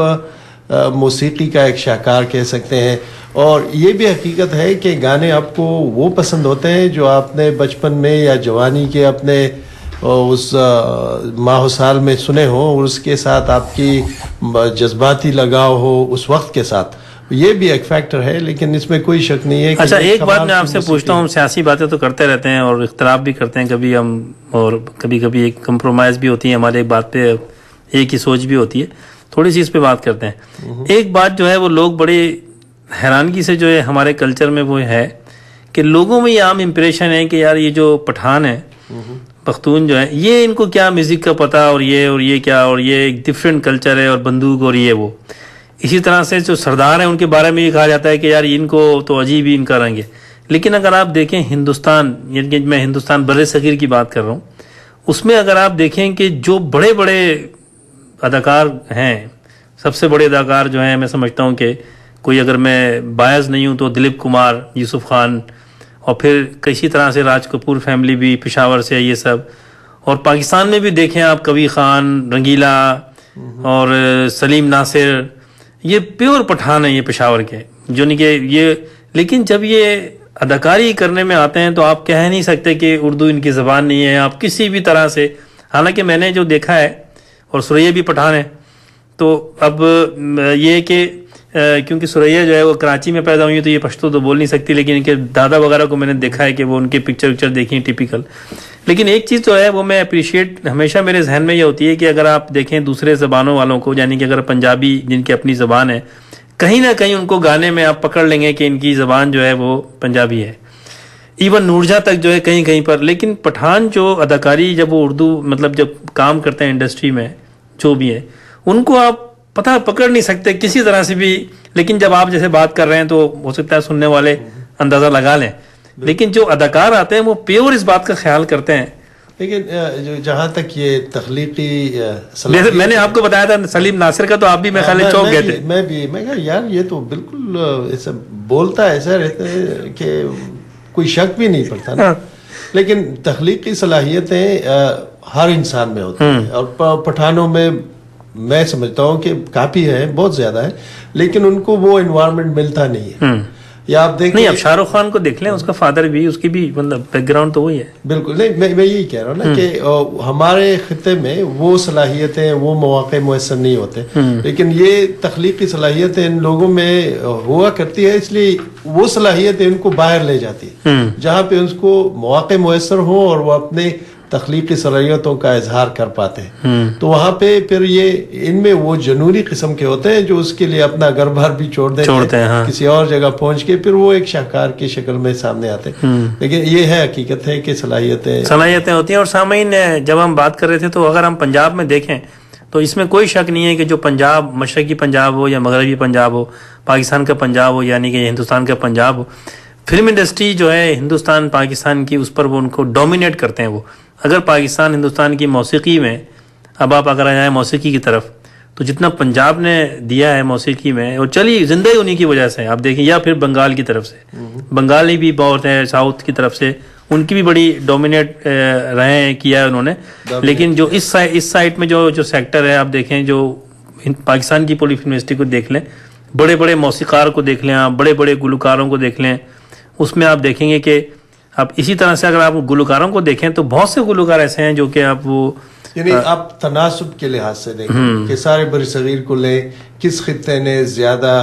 मौसीकी का एक शाहकार कह सकते हैं। और ये भी हकीकत है कि गाने आपको वो पसंद होते हैं जो आपने बचपन में या जवानी के अपने उस माह साल में सुने हो, और उसके साथ आपकी जज्बाती लगाव हो उस वक्त के साथ, ये भी एक फैक्टर है। लेकिन इसमें कोई शक नहीं है। अच्छा, एक बात मैं आपसे पूछता हूँ, हम सियासी बातें तो करते रहते हैं और इख्तलाफ भी करते हैं कभी हम, और कभी कभी एक कंप्रोमाइज़ भी होती है हमारे, एक बात पे एक ही सोच भी होती है, थोड़ी सी इस पे बात करते हैं। एक बात जो है वो लोग बड़ी हैरानगी से जो है हमारे कल्चर में वो है कि लोगों में ये आम इम्प्रेशन है कि यार ये जो पठान है, पख्तून जो है, ये इनको क्या म्यूजिक का पता, और ये क्या, और ये एक डिफरेंट कल्चर है, और बंदूक और ये वो। इसी तरह से जो सरदार हैं उनके बारे में ये कहा जाता है कि यार इनको तो अजीब ही इनका रंग है। लेकिन अगर आप देखें हिंदुस्तान, यानी मैं हिंदुस्तान बर्रे सगीर की बात कर रहा हूँ, उसमें अगर आप देखें कि जो बड़े बड़े अदाकार हैं, सबसे बड़े अदाकार जो हैं, मैं समझता हूँ कि कोई, अगर मैं बायस नहीं हूँ तो दिलीप कुमार, यूसुफ खान, और फिर किसी तरह से राज कपूर फैमिली भी पेशावर से है, ये सब। और पाकिस्तान में भी देखें आप, कबीर खान, रंगीला और सलीम नासिर, ये प्योर पठान है ये पेशावर के, जो नहीं कि ये। लेकिन जब ये अदाकारी करने में आते हैं तो आप कह नहीं सकते कि उर्दू इनकी ज़बान नहीं है, आप किसी भी तरह से। हालांकि मैंने जो देखा है, और सुरैया भी पठान है, तो अब ये कि क्योंकि सुरैया जो है वो कराची में पैदा हुई है तो ये पश्तो तो बोल नहीं सकती, लेकिन इनके दादा वगैरह को मैंने देखा है कि वो उनके पिक्चर देखी हैं टिपिकल। लेकिन एक चीज़ तो है वो मैं अप्रिशिएट हमेशा मेरे जहन में ये होती है कि अगर आप देखें दूसरे ज़बानों वालों को, यानी कि अगर पंजाबी जिनकी अपनी ज़बान है, कहीं ना कहीं उनको गाने में आप पकड़ लेंगे कि इनकी ज़बान जो है वो पंजाबी है, इवन नूरजहाँ तक जो है कहीं कहीं पर। लेकिन पठान जो अदाकारी, जब वो उर्दू मतलब जब काम करते हैं इंडस्ट्री में जो भी है, उनको आप पता पकड़ नहीं सकते किसी तरह से भी। लेकिन जब आप जैसे बात कर रहे हैं तो हो सकता है सुनने वाले अंदाजा लगा लें, लेकिन जो अदाकार आते हैं वो प्योर इस बात का ख्याल करते हैं। लेकिन जो जहाँ तक ये तख्लीकी, मैंने आपको बताया था सलीम नासिर का, तो आप भी मैं ख्याल चौंक गए थे। मैं कहा यार ये तो बिल्कुल ऐसा बोलता है, ऐसा रहता है कि कोई शक भी नहीं पड़ता ना। लेकिन तख्लीकी सलाहियतें हर इंसान में होती हैं, और पठानों में मैं समझता हूँ कि काफ़ी है, बहुत ज़्यादा है, लेकिन उनको वो एनवायरनमेंट मिलता नहीं है। या आप देखें नहीं, अब शाहरुख खान को देख लें, उसका फादर भी, उसकी भी मतलब बैकग्राउंड तो वही है। बिल्कुल नहीं, मैं यही कह रहा हूँ ना कि हमारे खिते में वो सलाहियतें, वो मौके मुयसर नहीं होते, लेकिन ये तख्लीकी सलाहियतें इन लोगों में हुआ करती है, इसलिए वो सलाहियतें इनको बाहर ले जाती है जहाँ पे उनको मौके मुयसर हो और वो अपने तख्लीकी सलाहियतों का इजहार कर पाते हैं। तो वहां पे फिर ये इनमें वो जनूनी किस्म के होते हैं जो उसके लिए अपना घर बार भी छोड़ देते हैं, हाँ। किसी और जगह पहुंच के फिर वो एक शाहकार की शक्ल में सामने आते हैं। लेकिन ये है हकीकत है कि सलाहियतें होती हैं। और सामईन, जब हम बात कर रहे थे तो अगर हम पंजाब में देखें तो इसमें कोई शक नहीं है कि जो पंजाब, मशरकी पंजाब हो या मगरबी पंजाब हो, पाकिस्तान का पंजाब हो यानी कि हिंदुस्तान का पंजाब हो, फिल्म इंडस्ट्री जो है हिंदुस्तान पाकिस्तान की, उस पर वो उनको डोमिनेट करते हैं। वो अगर पाकिस्तान हिंदुस्तान की मौसीकी में, अब आप अगर आ जाए मौसीकी की तरफ, तो जितना पंजाब ने दिया है मौसीकी में, और चलिए जिंदा ही उन्हीं की वजह से आप देखें, या फिर बंगाल की तरफ से, बंगाली भी बहुत है, साउथ की तरफ से उनकी भी बड़ी डोमिनेट रहे हैं, किया है उन्होंने। लेकिन जो इस साइड में जो सेक्टर है, आप देखें, जो पाकिस्तान की पूरी फिल्म इंडस्ट्री को देख लें, बड़े बड़े मौसीकार को देख लें आप, बड़े बड़े गुलकारों को देख लें, उसमें आप देखेंगे कि आप इसी तरह से अगर आप गुलकारों को देखें तो बहुत से गुलकार ऐसे हैं जो कि आप वो यानी आप तनासुब के लिहाज से देखें कि सारे बरसगीर को ले, किस खित्ते ने ज्यादा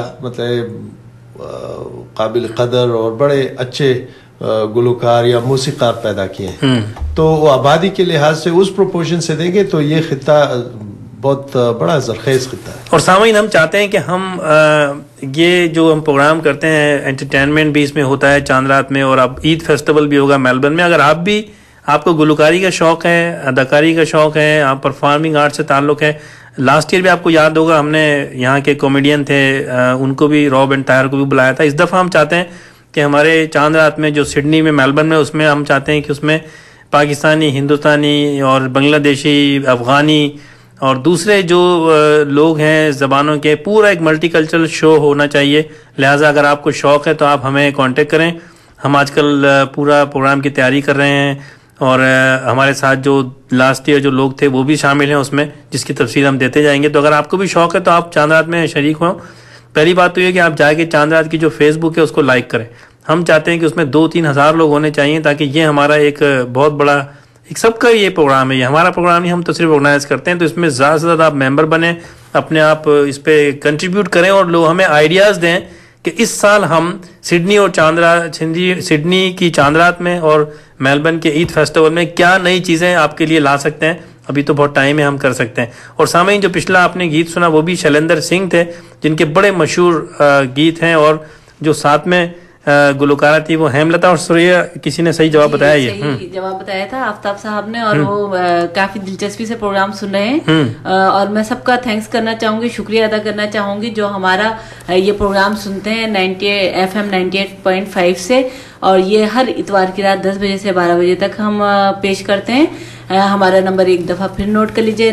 मतलब काबिल कदर और बड़े अच्छे गुलकार या मौसीकार पैदा किए हैं, तो वो आबादी के लिहाज से उस प्रोपोर्शन से देंगे तो ये खित्ता बहुत बड़ा जरखेज खित्ता है। और सामईन, हम चाहते हैं कि हम ये जो हम प्रोग्राम करते हैं, एंटरटेनमेंट भी इसमें होता है चांद रात में, और अब ईद फेस्टिवल भी होगा मेलबर्न में। अगर आपको गुलकारी का शौक है, अदाकारी का शौक है, आप परफॉर्मिंग आर्ट से ताल्लुक है, लास्ट ईयर भी आपको याद होगा हमने यहाँ के कॉमेडियन थे, उनको भी, रॉब एंड ताहिर को भी बुलाया था। इस दफ़ा हम चाहते हैं कि हमारे चांद रात में जो सिडनी में, मेलबर्न में, उसमें हम चाहते हैं कि उसमें पाकिस्तानी, हिंदुस्तानी और बांग्लादेशी, अफगानी और दूसरे जो लोग हैं ज़बानों के, पूरा एक मल्टीकल्चरल शो होना चाहिए। लिहाजा अगर आपको शौक़ है तो आप हमें कांटेक्ट करें। हम आजकल पूरा प्रोग्राम की तैयारी कर रहे हैं और हमारे साथ जो लास्ट ईयर जो लोग थे वो भी शामिल हैं उसमें, जिसकी तफसील हम देते जाएंगे। तो अगर आपको भी शौक़ है तो आप चांद रात में शरीक हों। पहली बात तो ये कि आप जाके चांद रात की जो फेसबुक है उसको लाइक करें। हम चाहते हैं कि उसमें 2-3 हज़ार लोग होने चाहिए, ताकि ये हमारा एक बहुत बड़ा, एक सबका ये प्रोग्राम है, ये हमारा प्रोग्राम ही हम तो सिर्फ ऑर्गेनाइज करते हैं। तो इसमें ज़्यादा से ज़्यादा आप मेंबर बने, अपने आप इस पे कंट्रीब्यूट करें और लोग हमें आइडियाज़ दें कि इस साल हम सिडनी और सिडनी की चांद रात में और मेलबर्न के ईद फेस्टिवल में क्या नई चीज़ें आपके लिए ला सकते हैं। अभी तो बहुत टाइम है, हम कर सकते हैं। और सामईन, जो पिछला आपने गीत सुना वो भी शैलेंद्र सिंह थे, जिनके बड़े मशहूर गीत हैं, और जो साथ में गुलकारा थी वो हेमलता और सूर्या। किसी ने सही जवाब बताया, ये सही जवाब बताया था आफ्ताब साहब ने, और वो काफी दिलचस्पी से प्रोग्राम सुन रहे हैं। और मैं सबका थैंक्स करना चाहूंगी, शुक्रिया अदा करना चाहूंगी जो हमारा ये प्रोग्राम सुनते हैं FM 98.5 से। और ये हर इतवार की रात 10 बजे से 12 बजे तक हम पेश करते हैं। हमारा नंबर एक दफा फिर नोट कर लीजिए,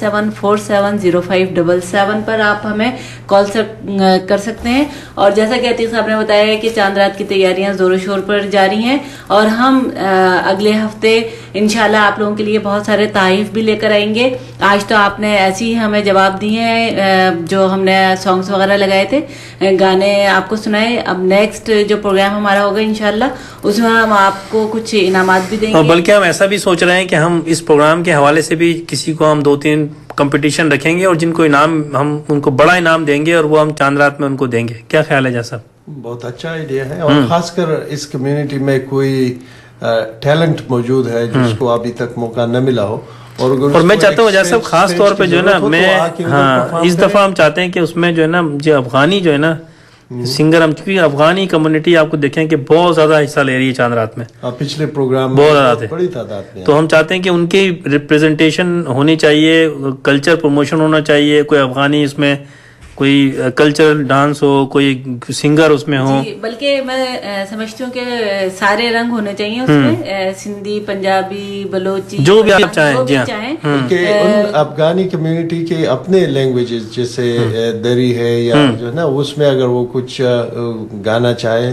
97470577 पर आप हमें कॉल कर सकते हैं। और जैसा कि अतीक साहब ने बताया है कि चांद रात की तैयारियां जोरों शोर पर जारी हैं, और हम अगले हफ्ते इंशाल्लाह आप लोगों के लिए बहुत सारे तारीफ भी लेकर आएंगे। आज तो आपने ऐसी ही हमें जवाब दिए हैं, जो हमने सॉन्ग्स वगैरह लगाए थे, गाने आपको सुनाए। अब नेक्स्ट जो प्रोग्राम हमारा होगा इंशाल्लाह उसमें हम आपको कुछ इनामात भी देंगे। और बल्कि हम ऐसा भी सोच रहे हैं कि हम इस प्रोग्राम के हवाले से भी किसी को हम 2-3 कंपटीशन रखेंगे, और जिनको इनाम, हम उनको बड़ा इनाम देंगे और वो हम चांद रात में उनको देंगे। क्या ख्याल है जैसा? बहुत अच्छा आइडिया है। और खासकर इस कम्युनिटी में कोई टैलेंट मौजूद है जिसको अभी तक मौका न मिला हो, और मैं चाहता हूँ जैसा खास तौर पे जो है ना, मैं इस दफा हम चाहते हैं कि उसमें जो है ना, जो अफगानी जो है ना सिंगर, हम चूंकि अफगानी कम्युनिटी आपको देखें कि बहुत ज्यादा हिस्सा ले रही है चांद रात में, पिछले प्रोग्राम बहुत ज्यादा थे, बड़ी तादाद में। तो हम चाहते हैं कि उनकी रिप्रेजेंटेशन होनी चाहिए, कल्चर प्रमोशन होना चाहिए, कोई अफगानी इसमें कोई कल्चरल डांस हो, कोई सिंगर उसमें हो। बल्कि मैं समझती हूँ कि सारे रंग होने चाहिए उसमें, सिंधी, पंजाबी, बलोची, जो भी आप चाहें, जी चाहें। उन अफगानी कम्युनिटी के अपने लैंग्वेजेस जैसे दरी है या जो है ना, उसमें अगर वो कुछ गाना चाहे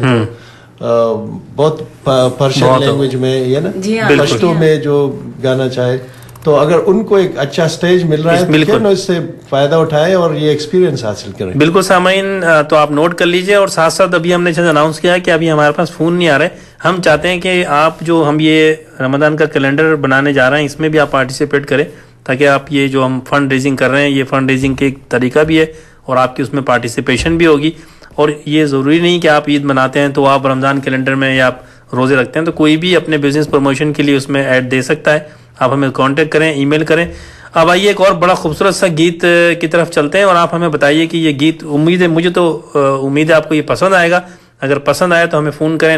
तो बहुत पर्शियन लैंग्वेज में, ये ना पश्तो में जो गाना चाहे तो अगर उनको एक अच्छा स्टेज मिल रहा है तो क्यों ना इससे फायदा उठाएं और ये एक्सपीरियंस हासिल करें। बिल्कुल सामाइन, तो आप नोट कर लीजिए। और साथ साथ अभी हमने अनाउंस किया कि अभी हमारे पास फोन नहीं आ रहे, हम चाहते हैं कि आप जो हम ये रमजान का कैलेंडर बनाने जा रहे हैं इसमें भी आप पार्टिसिपेट करें, ताकि आप ये जो हम फंड रेजिंग कर रहे हैं ये फंड रेजिंग के एक तरीका भी है और आपकी उसमें पार्टिसिपेशन भी होगी। और ये ज़रूरी नहीं कि आप ईद मनाते हैं तो आप रमज़ान कैलेंडर में या आप रोज़े रखते हैं, तो कोई भी अपने बिजनेस प्रमोशन के लिए उसमें ऐड दे सकता है। आप हमें कांटेक्ट करें, ईमेल करें। अब आइए एक और बड़ा खूबसूरत सा गीत की तरफ चलते हैं और आप हमें बताइए कि ये गीत, उम्मीद है मुझे तो उम्मीद है आपको ये पसंद आएगा। अगर पसंद आए तो हमें फ़ोन करें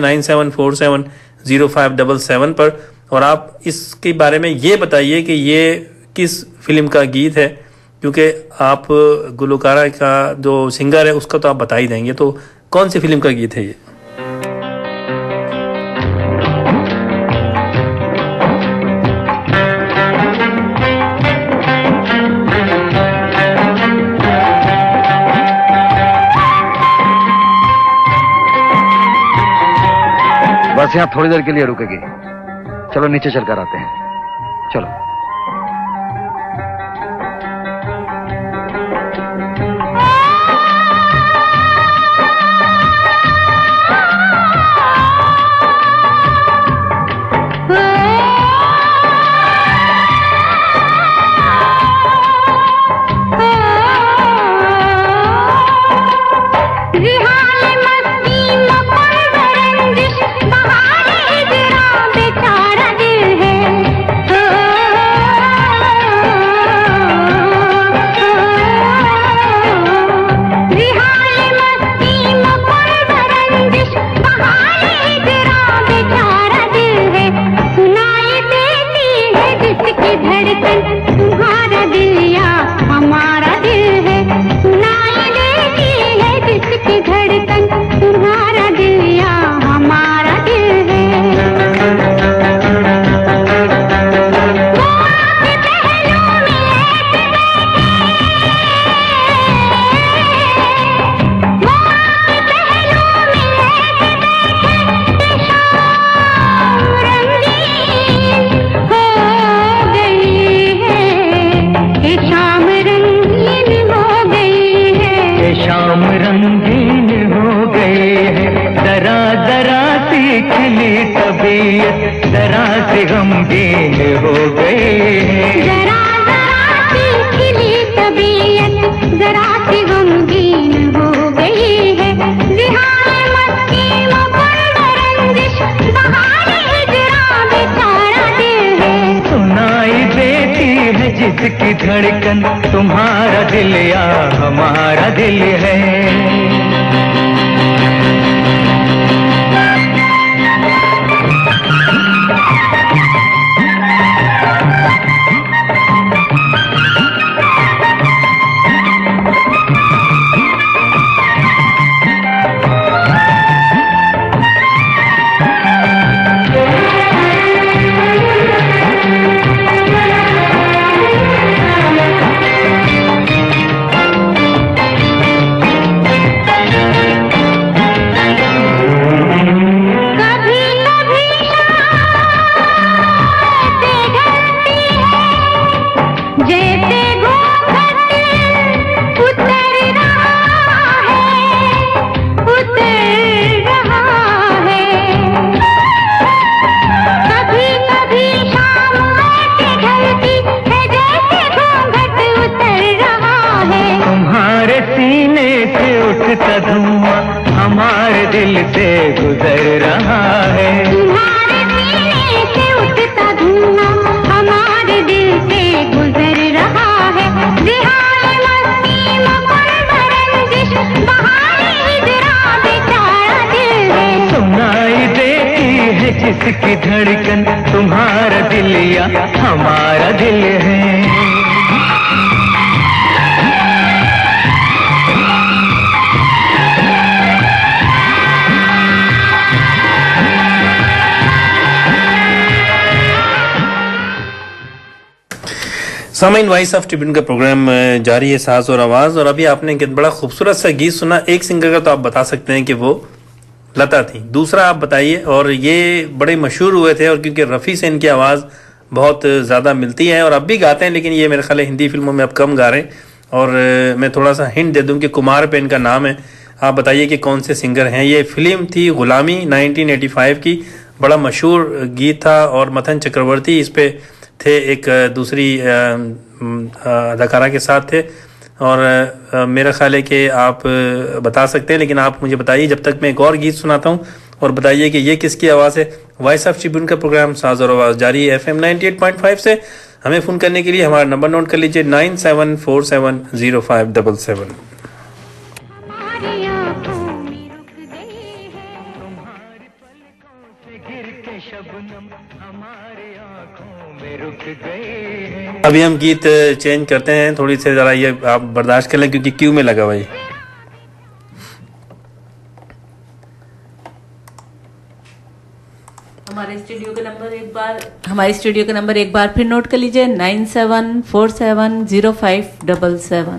97470577 पर और आप इसके बारे में ये बताइए कि ये किस फिल्म का गीत है, क्योंकि आप गुलकारा का जो सिंगर है उसका तो आप बता ही देंगे, तो कौन सी फिल्म का गीत है ये। बस यहाँ थोड़ी देर के लिए रुकेगी, चलो नीचे चलकर आते हैं, चलो। जिसकी धड़कन तुम्हारा दिल या हमारा दिल है। हमारे दिल से गुजर रहा है, तुम्हारे सीने से उठता धुआं हमारे दिल से गुजर रहा है। रिहाए मस्ती मकुल बरंजिश बहारे हिजरा बेचारा दिल है। सुनाई देती है जिसकी धड़कन तुम्हारा दिल या हमारा दिल है। सामाइन वॉइस ऑफ ट्रिब्यून का प्रोग्राम जारी है, साज और आवाज। और अभी आपने एक बड़ा खूबसूरत सा गीत सुना। एक सिंगर का तो आप बता सकते हैं कि वो लता थी, दूसरा आप बताइए। और ये बड़े मशहूर हुए थे और क्योंकि रफ़ी से इनकी आवाज़ बहुत ज़्यादा मिलती है और अब भी गाते हैं, लेकिन ये मेरे ख्याल है हिंदी फिल्मों में अब कम गा रहे हैं। और मैं थोड़ा सा हिंट दे दूं कि कुमार पे इनका नाम है, आप बताइए कि कौन से सिंगर हैं। ये फिल्म थी गुलामी 1985 की, बड़ा मशहूर गीत था और मथन चक्रवर्ती इस पे थे, एक दूसरी अदाकारा के साथ थे। और मेरा ख्याल है कि आप बता सकते हैं, लेकिन आप मुझे बताइए जब तक मैं एक और गीत सुनाता हूँ और बताइए कि ये किसकी आवाज़ है। वॉइस ऑफ ट्रिब्यून का प्रोग्राम साज और आवाज़ जारी है FM 98.5 से। हमें फ़ोन करने के लिए हमारा नंबर नोट कर लीजिए 97470577। अभी हम गीत चेंज करते हैं थोड़ी से, ज़रा ये आप बर्दाश्त कर लें क्योंकि क्यू में लगा भाई। हमारे स्टूडियो का नंबर एक बार फिर नोट कर लीजिए 97470577।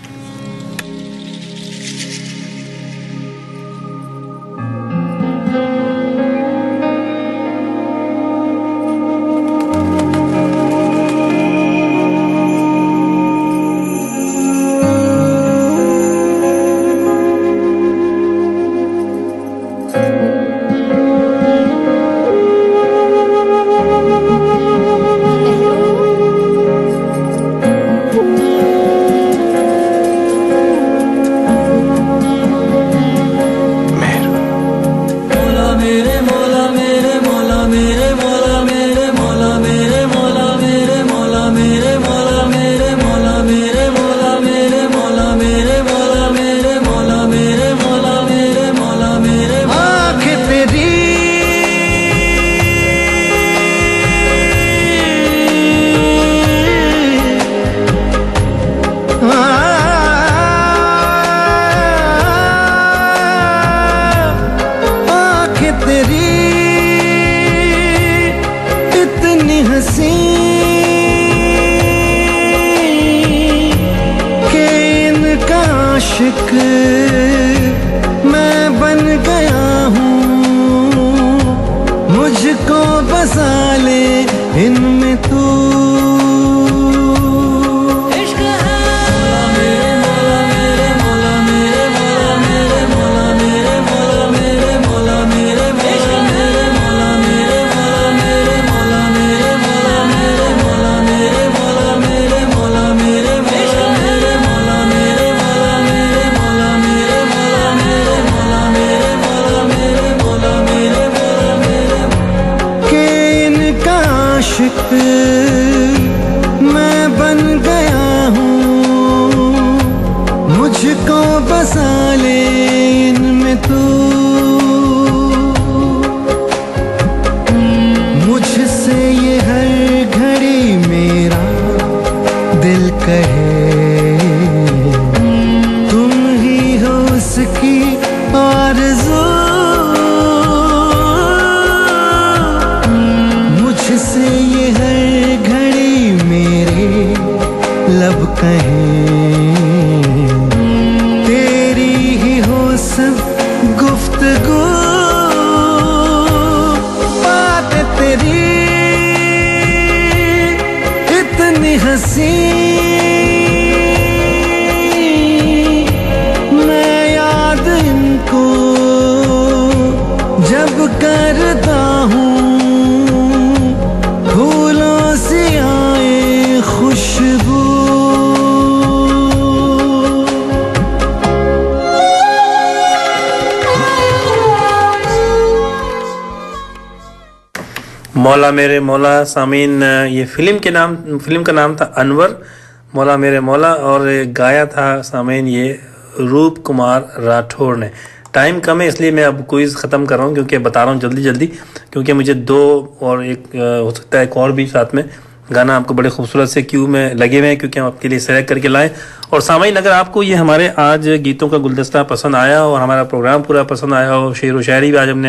मौला मेरे मौला सामीन, ये फिल्म का नाम था अनवर, मौला मेरे मौला, और गाया था सामीन ये रूप कुमार राठौर ने। टाइम कम है इसलिए मैं अब क्विज ख़त्म कर रहा हूँ, क्योंकि बता रहा हूँ जल्दी क्योंकि मुझे दो और एक हो सकता है एक और भी साथ में गाना आपको बड़े खूबसूरत से क्यू में लगे हुए हैं, क्योंकि हम आपके लिए सेलेक्ट करके लाएं। और सामीन, अगर आपको ये हमारे आज गीतों का गुलदस्ता पसंद आया और हमारा प्रोग्राम पूरा पसंद आया हो, शेर व शायरी भी आज हमने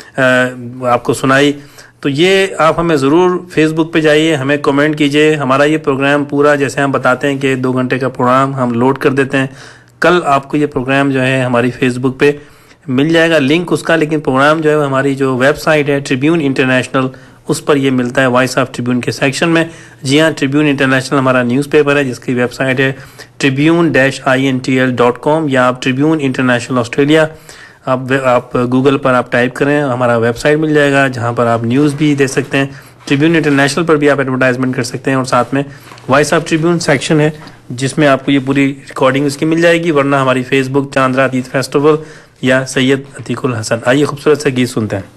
आपको सुनाई, तो ये आप हमें ज़रूर फेसबुक पे जाइए, हमें कमेंट कीजिए। हमारा ये प्रोग्राम पूरा, जैसे हम बताते हैं कि 2 घंटे का प्रोग्राम हम लोड कर देते हैं, कल आपको ये प्रोग्राम जो है हमारी फेसबुक पे मिल जाएगा लिंक उसका। लेकिन प्रोग्राम जो है हमारी जो वेबसाइट है ट्रिब्यून इंटरनेशनल, उस पर ये मिलता है वॉइस ऑफ ट्रिब्यून के सेक्शन में। जी हाँ, ट्रिब्यून इंटरनेशनल हमारा न्यूज़पेपर है जिसकी वेबसाइट है tribune-intl.com, या आप ट्रिब्यून इंटरनेशनल ऑस्ट्रेलिया आप गूगल पर आप टाइप करें, हमारा वेबसाइट मिल जाएगा जहाँ पर आप न्यूज़ भी दे सकते हैं। ट्रिब्यून इंटरनेशनल पर भी आप एडवर्टाइजमेंट कर सकते हैं और साथ में वॉइस ऑफ ट्रिब्यून सेक्शन है जिसमें आपको ये पूरी रिकॉर्डिंग उसकी मिल जाएगी, वरना हमारी फेसबुक चांद रात ईद फेस्टिवल या सैयद अतीकुल हसन। आइए खूबसूरत से गीत सुनते हैं।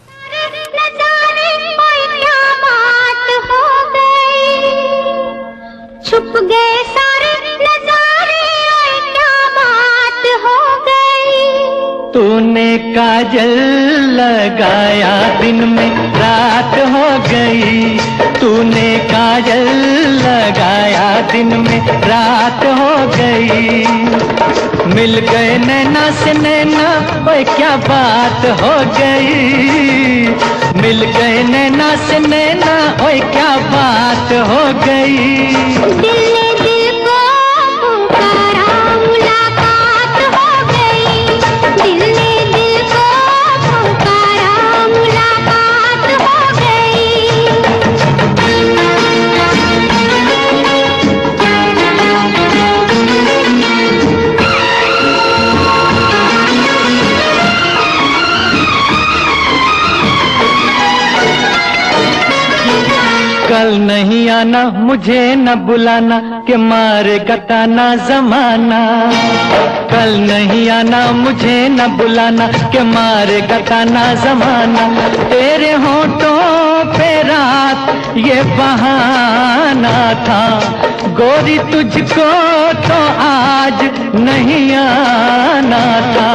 छुप गए सारे नजारे, क्या बात हो गई। तूने काजल लगाया दिन में रात हो गई, तूने काजल लगाया दिन में रात हो गई। मिल गए नैना से नैना, ओए क्या बात हो गई। मिल गए नैना से नैना, ओए क्या बात हो गई। दिल ने दिल को पुकारा, मुलाकात हो गई। दिल ने दिल को पुकारा, मुलाकात हो गई। कल नहीं आना, मुझे न बुलाना, के मारे गताना जमाना। कल नहीं आना, मुझे न बुलाना, के मारे गताना जमाना। तेरे होठों पे रात ये बहाना था, गोरी तुझको तो आज नहीं आना था।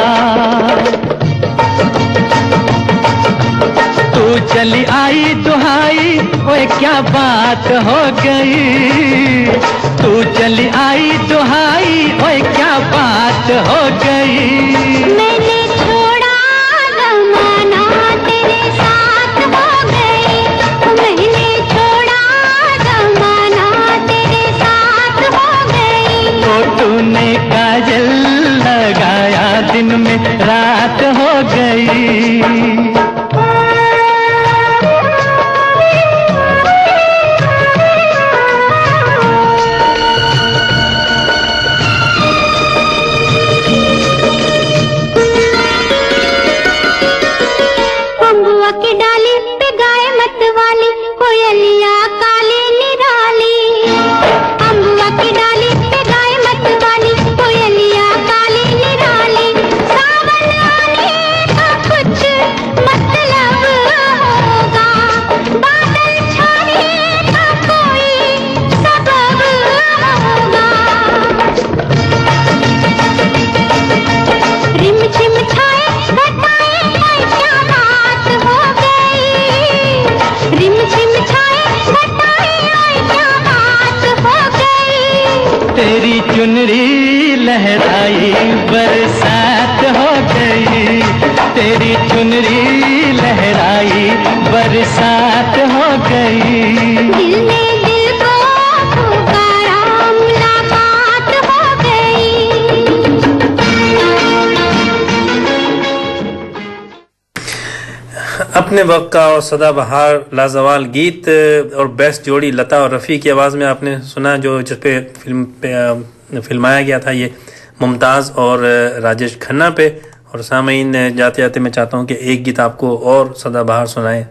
तू चली आई दुहाई, ओए क्या बात हो गई। तू चली आई दुहाई, ओए क्या बात हो गई। मैंने छोड़ा जमाना, तेरे साथ हो गई। मैंने छोड़ा जमाना, तेरे साथ हो गई। तो तूने काजल लगाया दिन में रात हो गई। की डाली पे गाय मत वाली, कोयलिया काली निराली। अम्बुआ की डाली पे गाय मत वाली, कोयलिया काली निराली। सावन आने का कुछ मतलब होगा, बादल छाने का कोई सबब होगा। रिम झिम छाए घटाए, क्या बात हो गई। रिम झिम छाए घटाए, क्या बात हो गई। तेरी चुनरी लहराई बरसात हो गई। तेरी चुनरी लहराई बरसात हो गई। दिल ने दिल को पुकारा, मुलाकात हो गई। अपने वक्त का और सदाबहार लाजवाल गीत और बेस्ट जोड़ी लता और रफ़ी की आवाज़ में आपने सुना, जो जिस पे फिल्माया गया था ये मुमताज़ और राजेश खन्ना पे। और सामीन जाते जाते मैं चाहता हूँ कि एक गीत आपको और सदाबहार सुनाएं।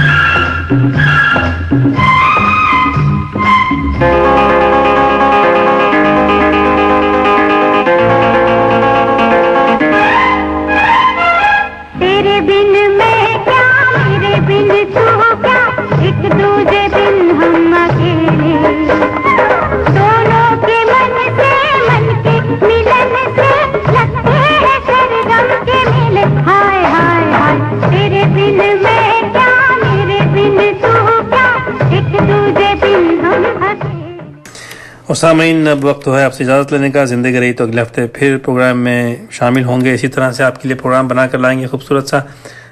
और सामीन, अब वक्त है आपसे इजाज़त लेने का। ज़िंदगी रही तो अगले हफ्ते फिर प्रोग्राम में शामिल होंगे। इसी तरह से आपके लिए प्रोग्राम बना कर लाएंगे खूबसूरत सा।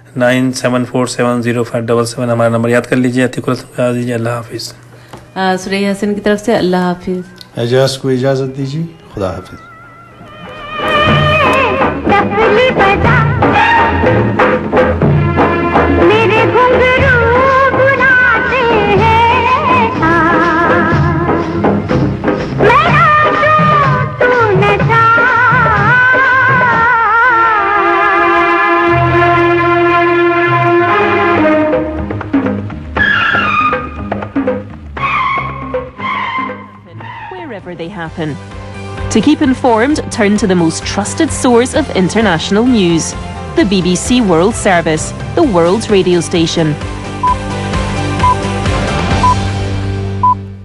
97470577 हमारा नंबर याद कर लीजिए। अतिकुल दीजिए। अल्लाह हाफिज़। सुरैया हसन की तरफ से अल्लाह हाफिज़। एजाज को इजाज़त दीजिए। खुदा हाफिज़। They happen. To keep informed, turn to the most trusted source of international news, the BBC World Service, the world's radio station.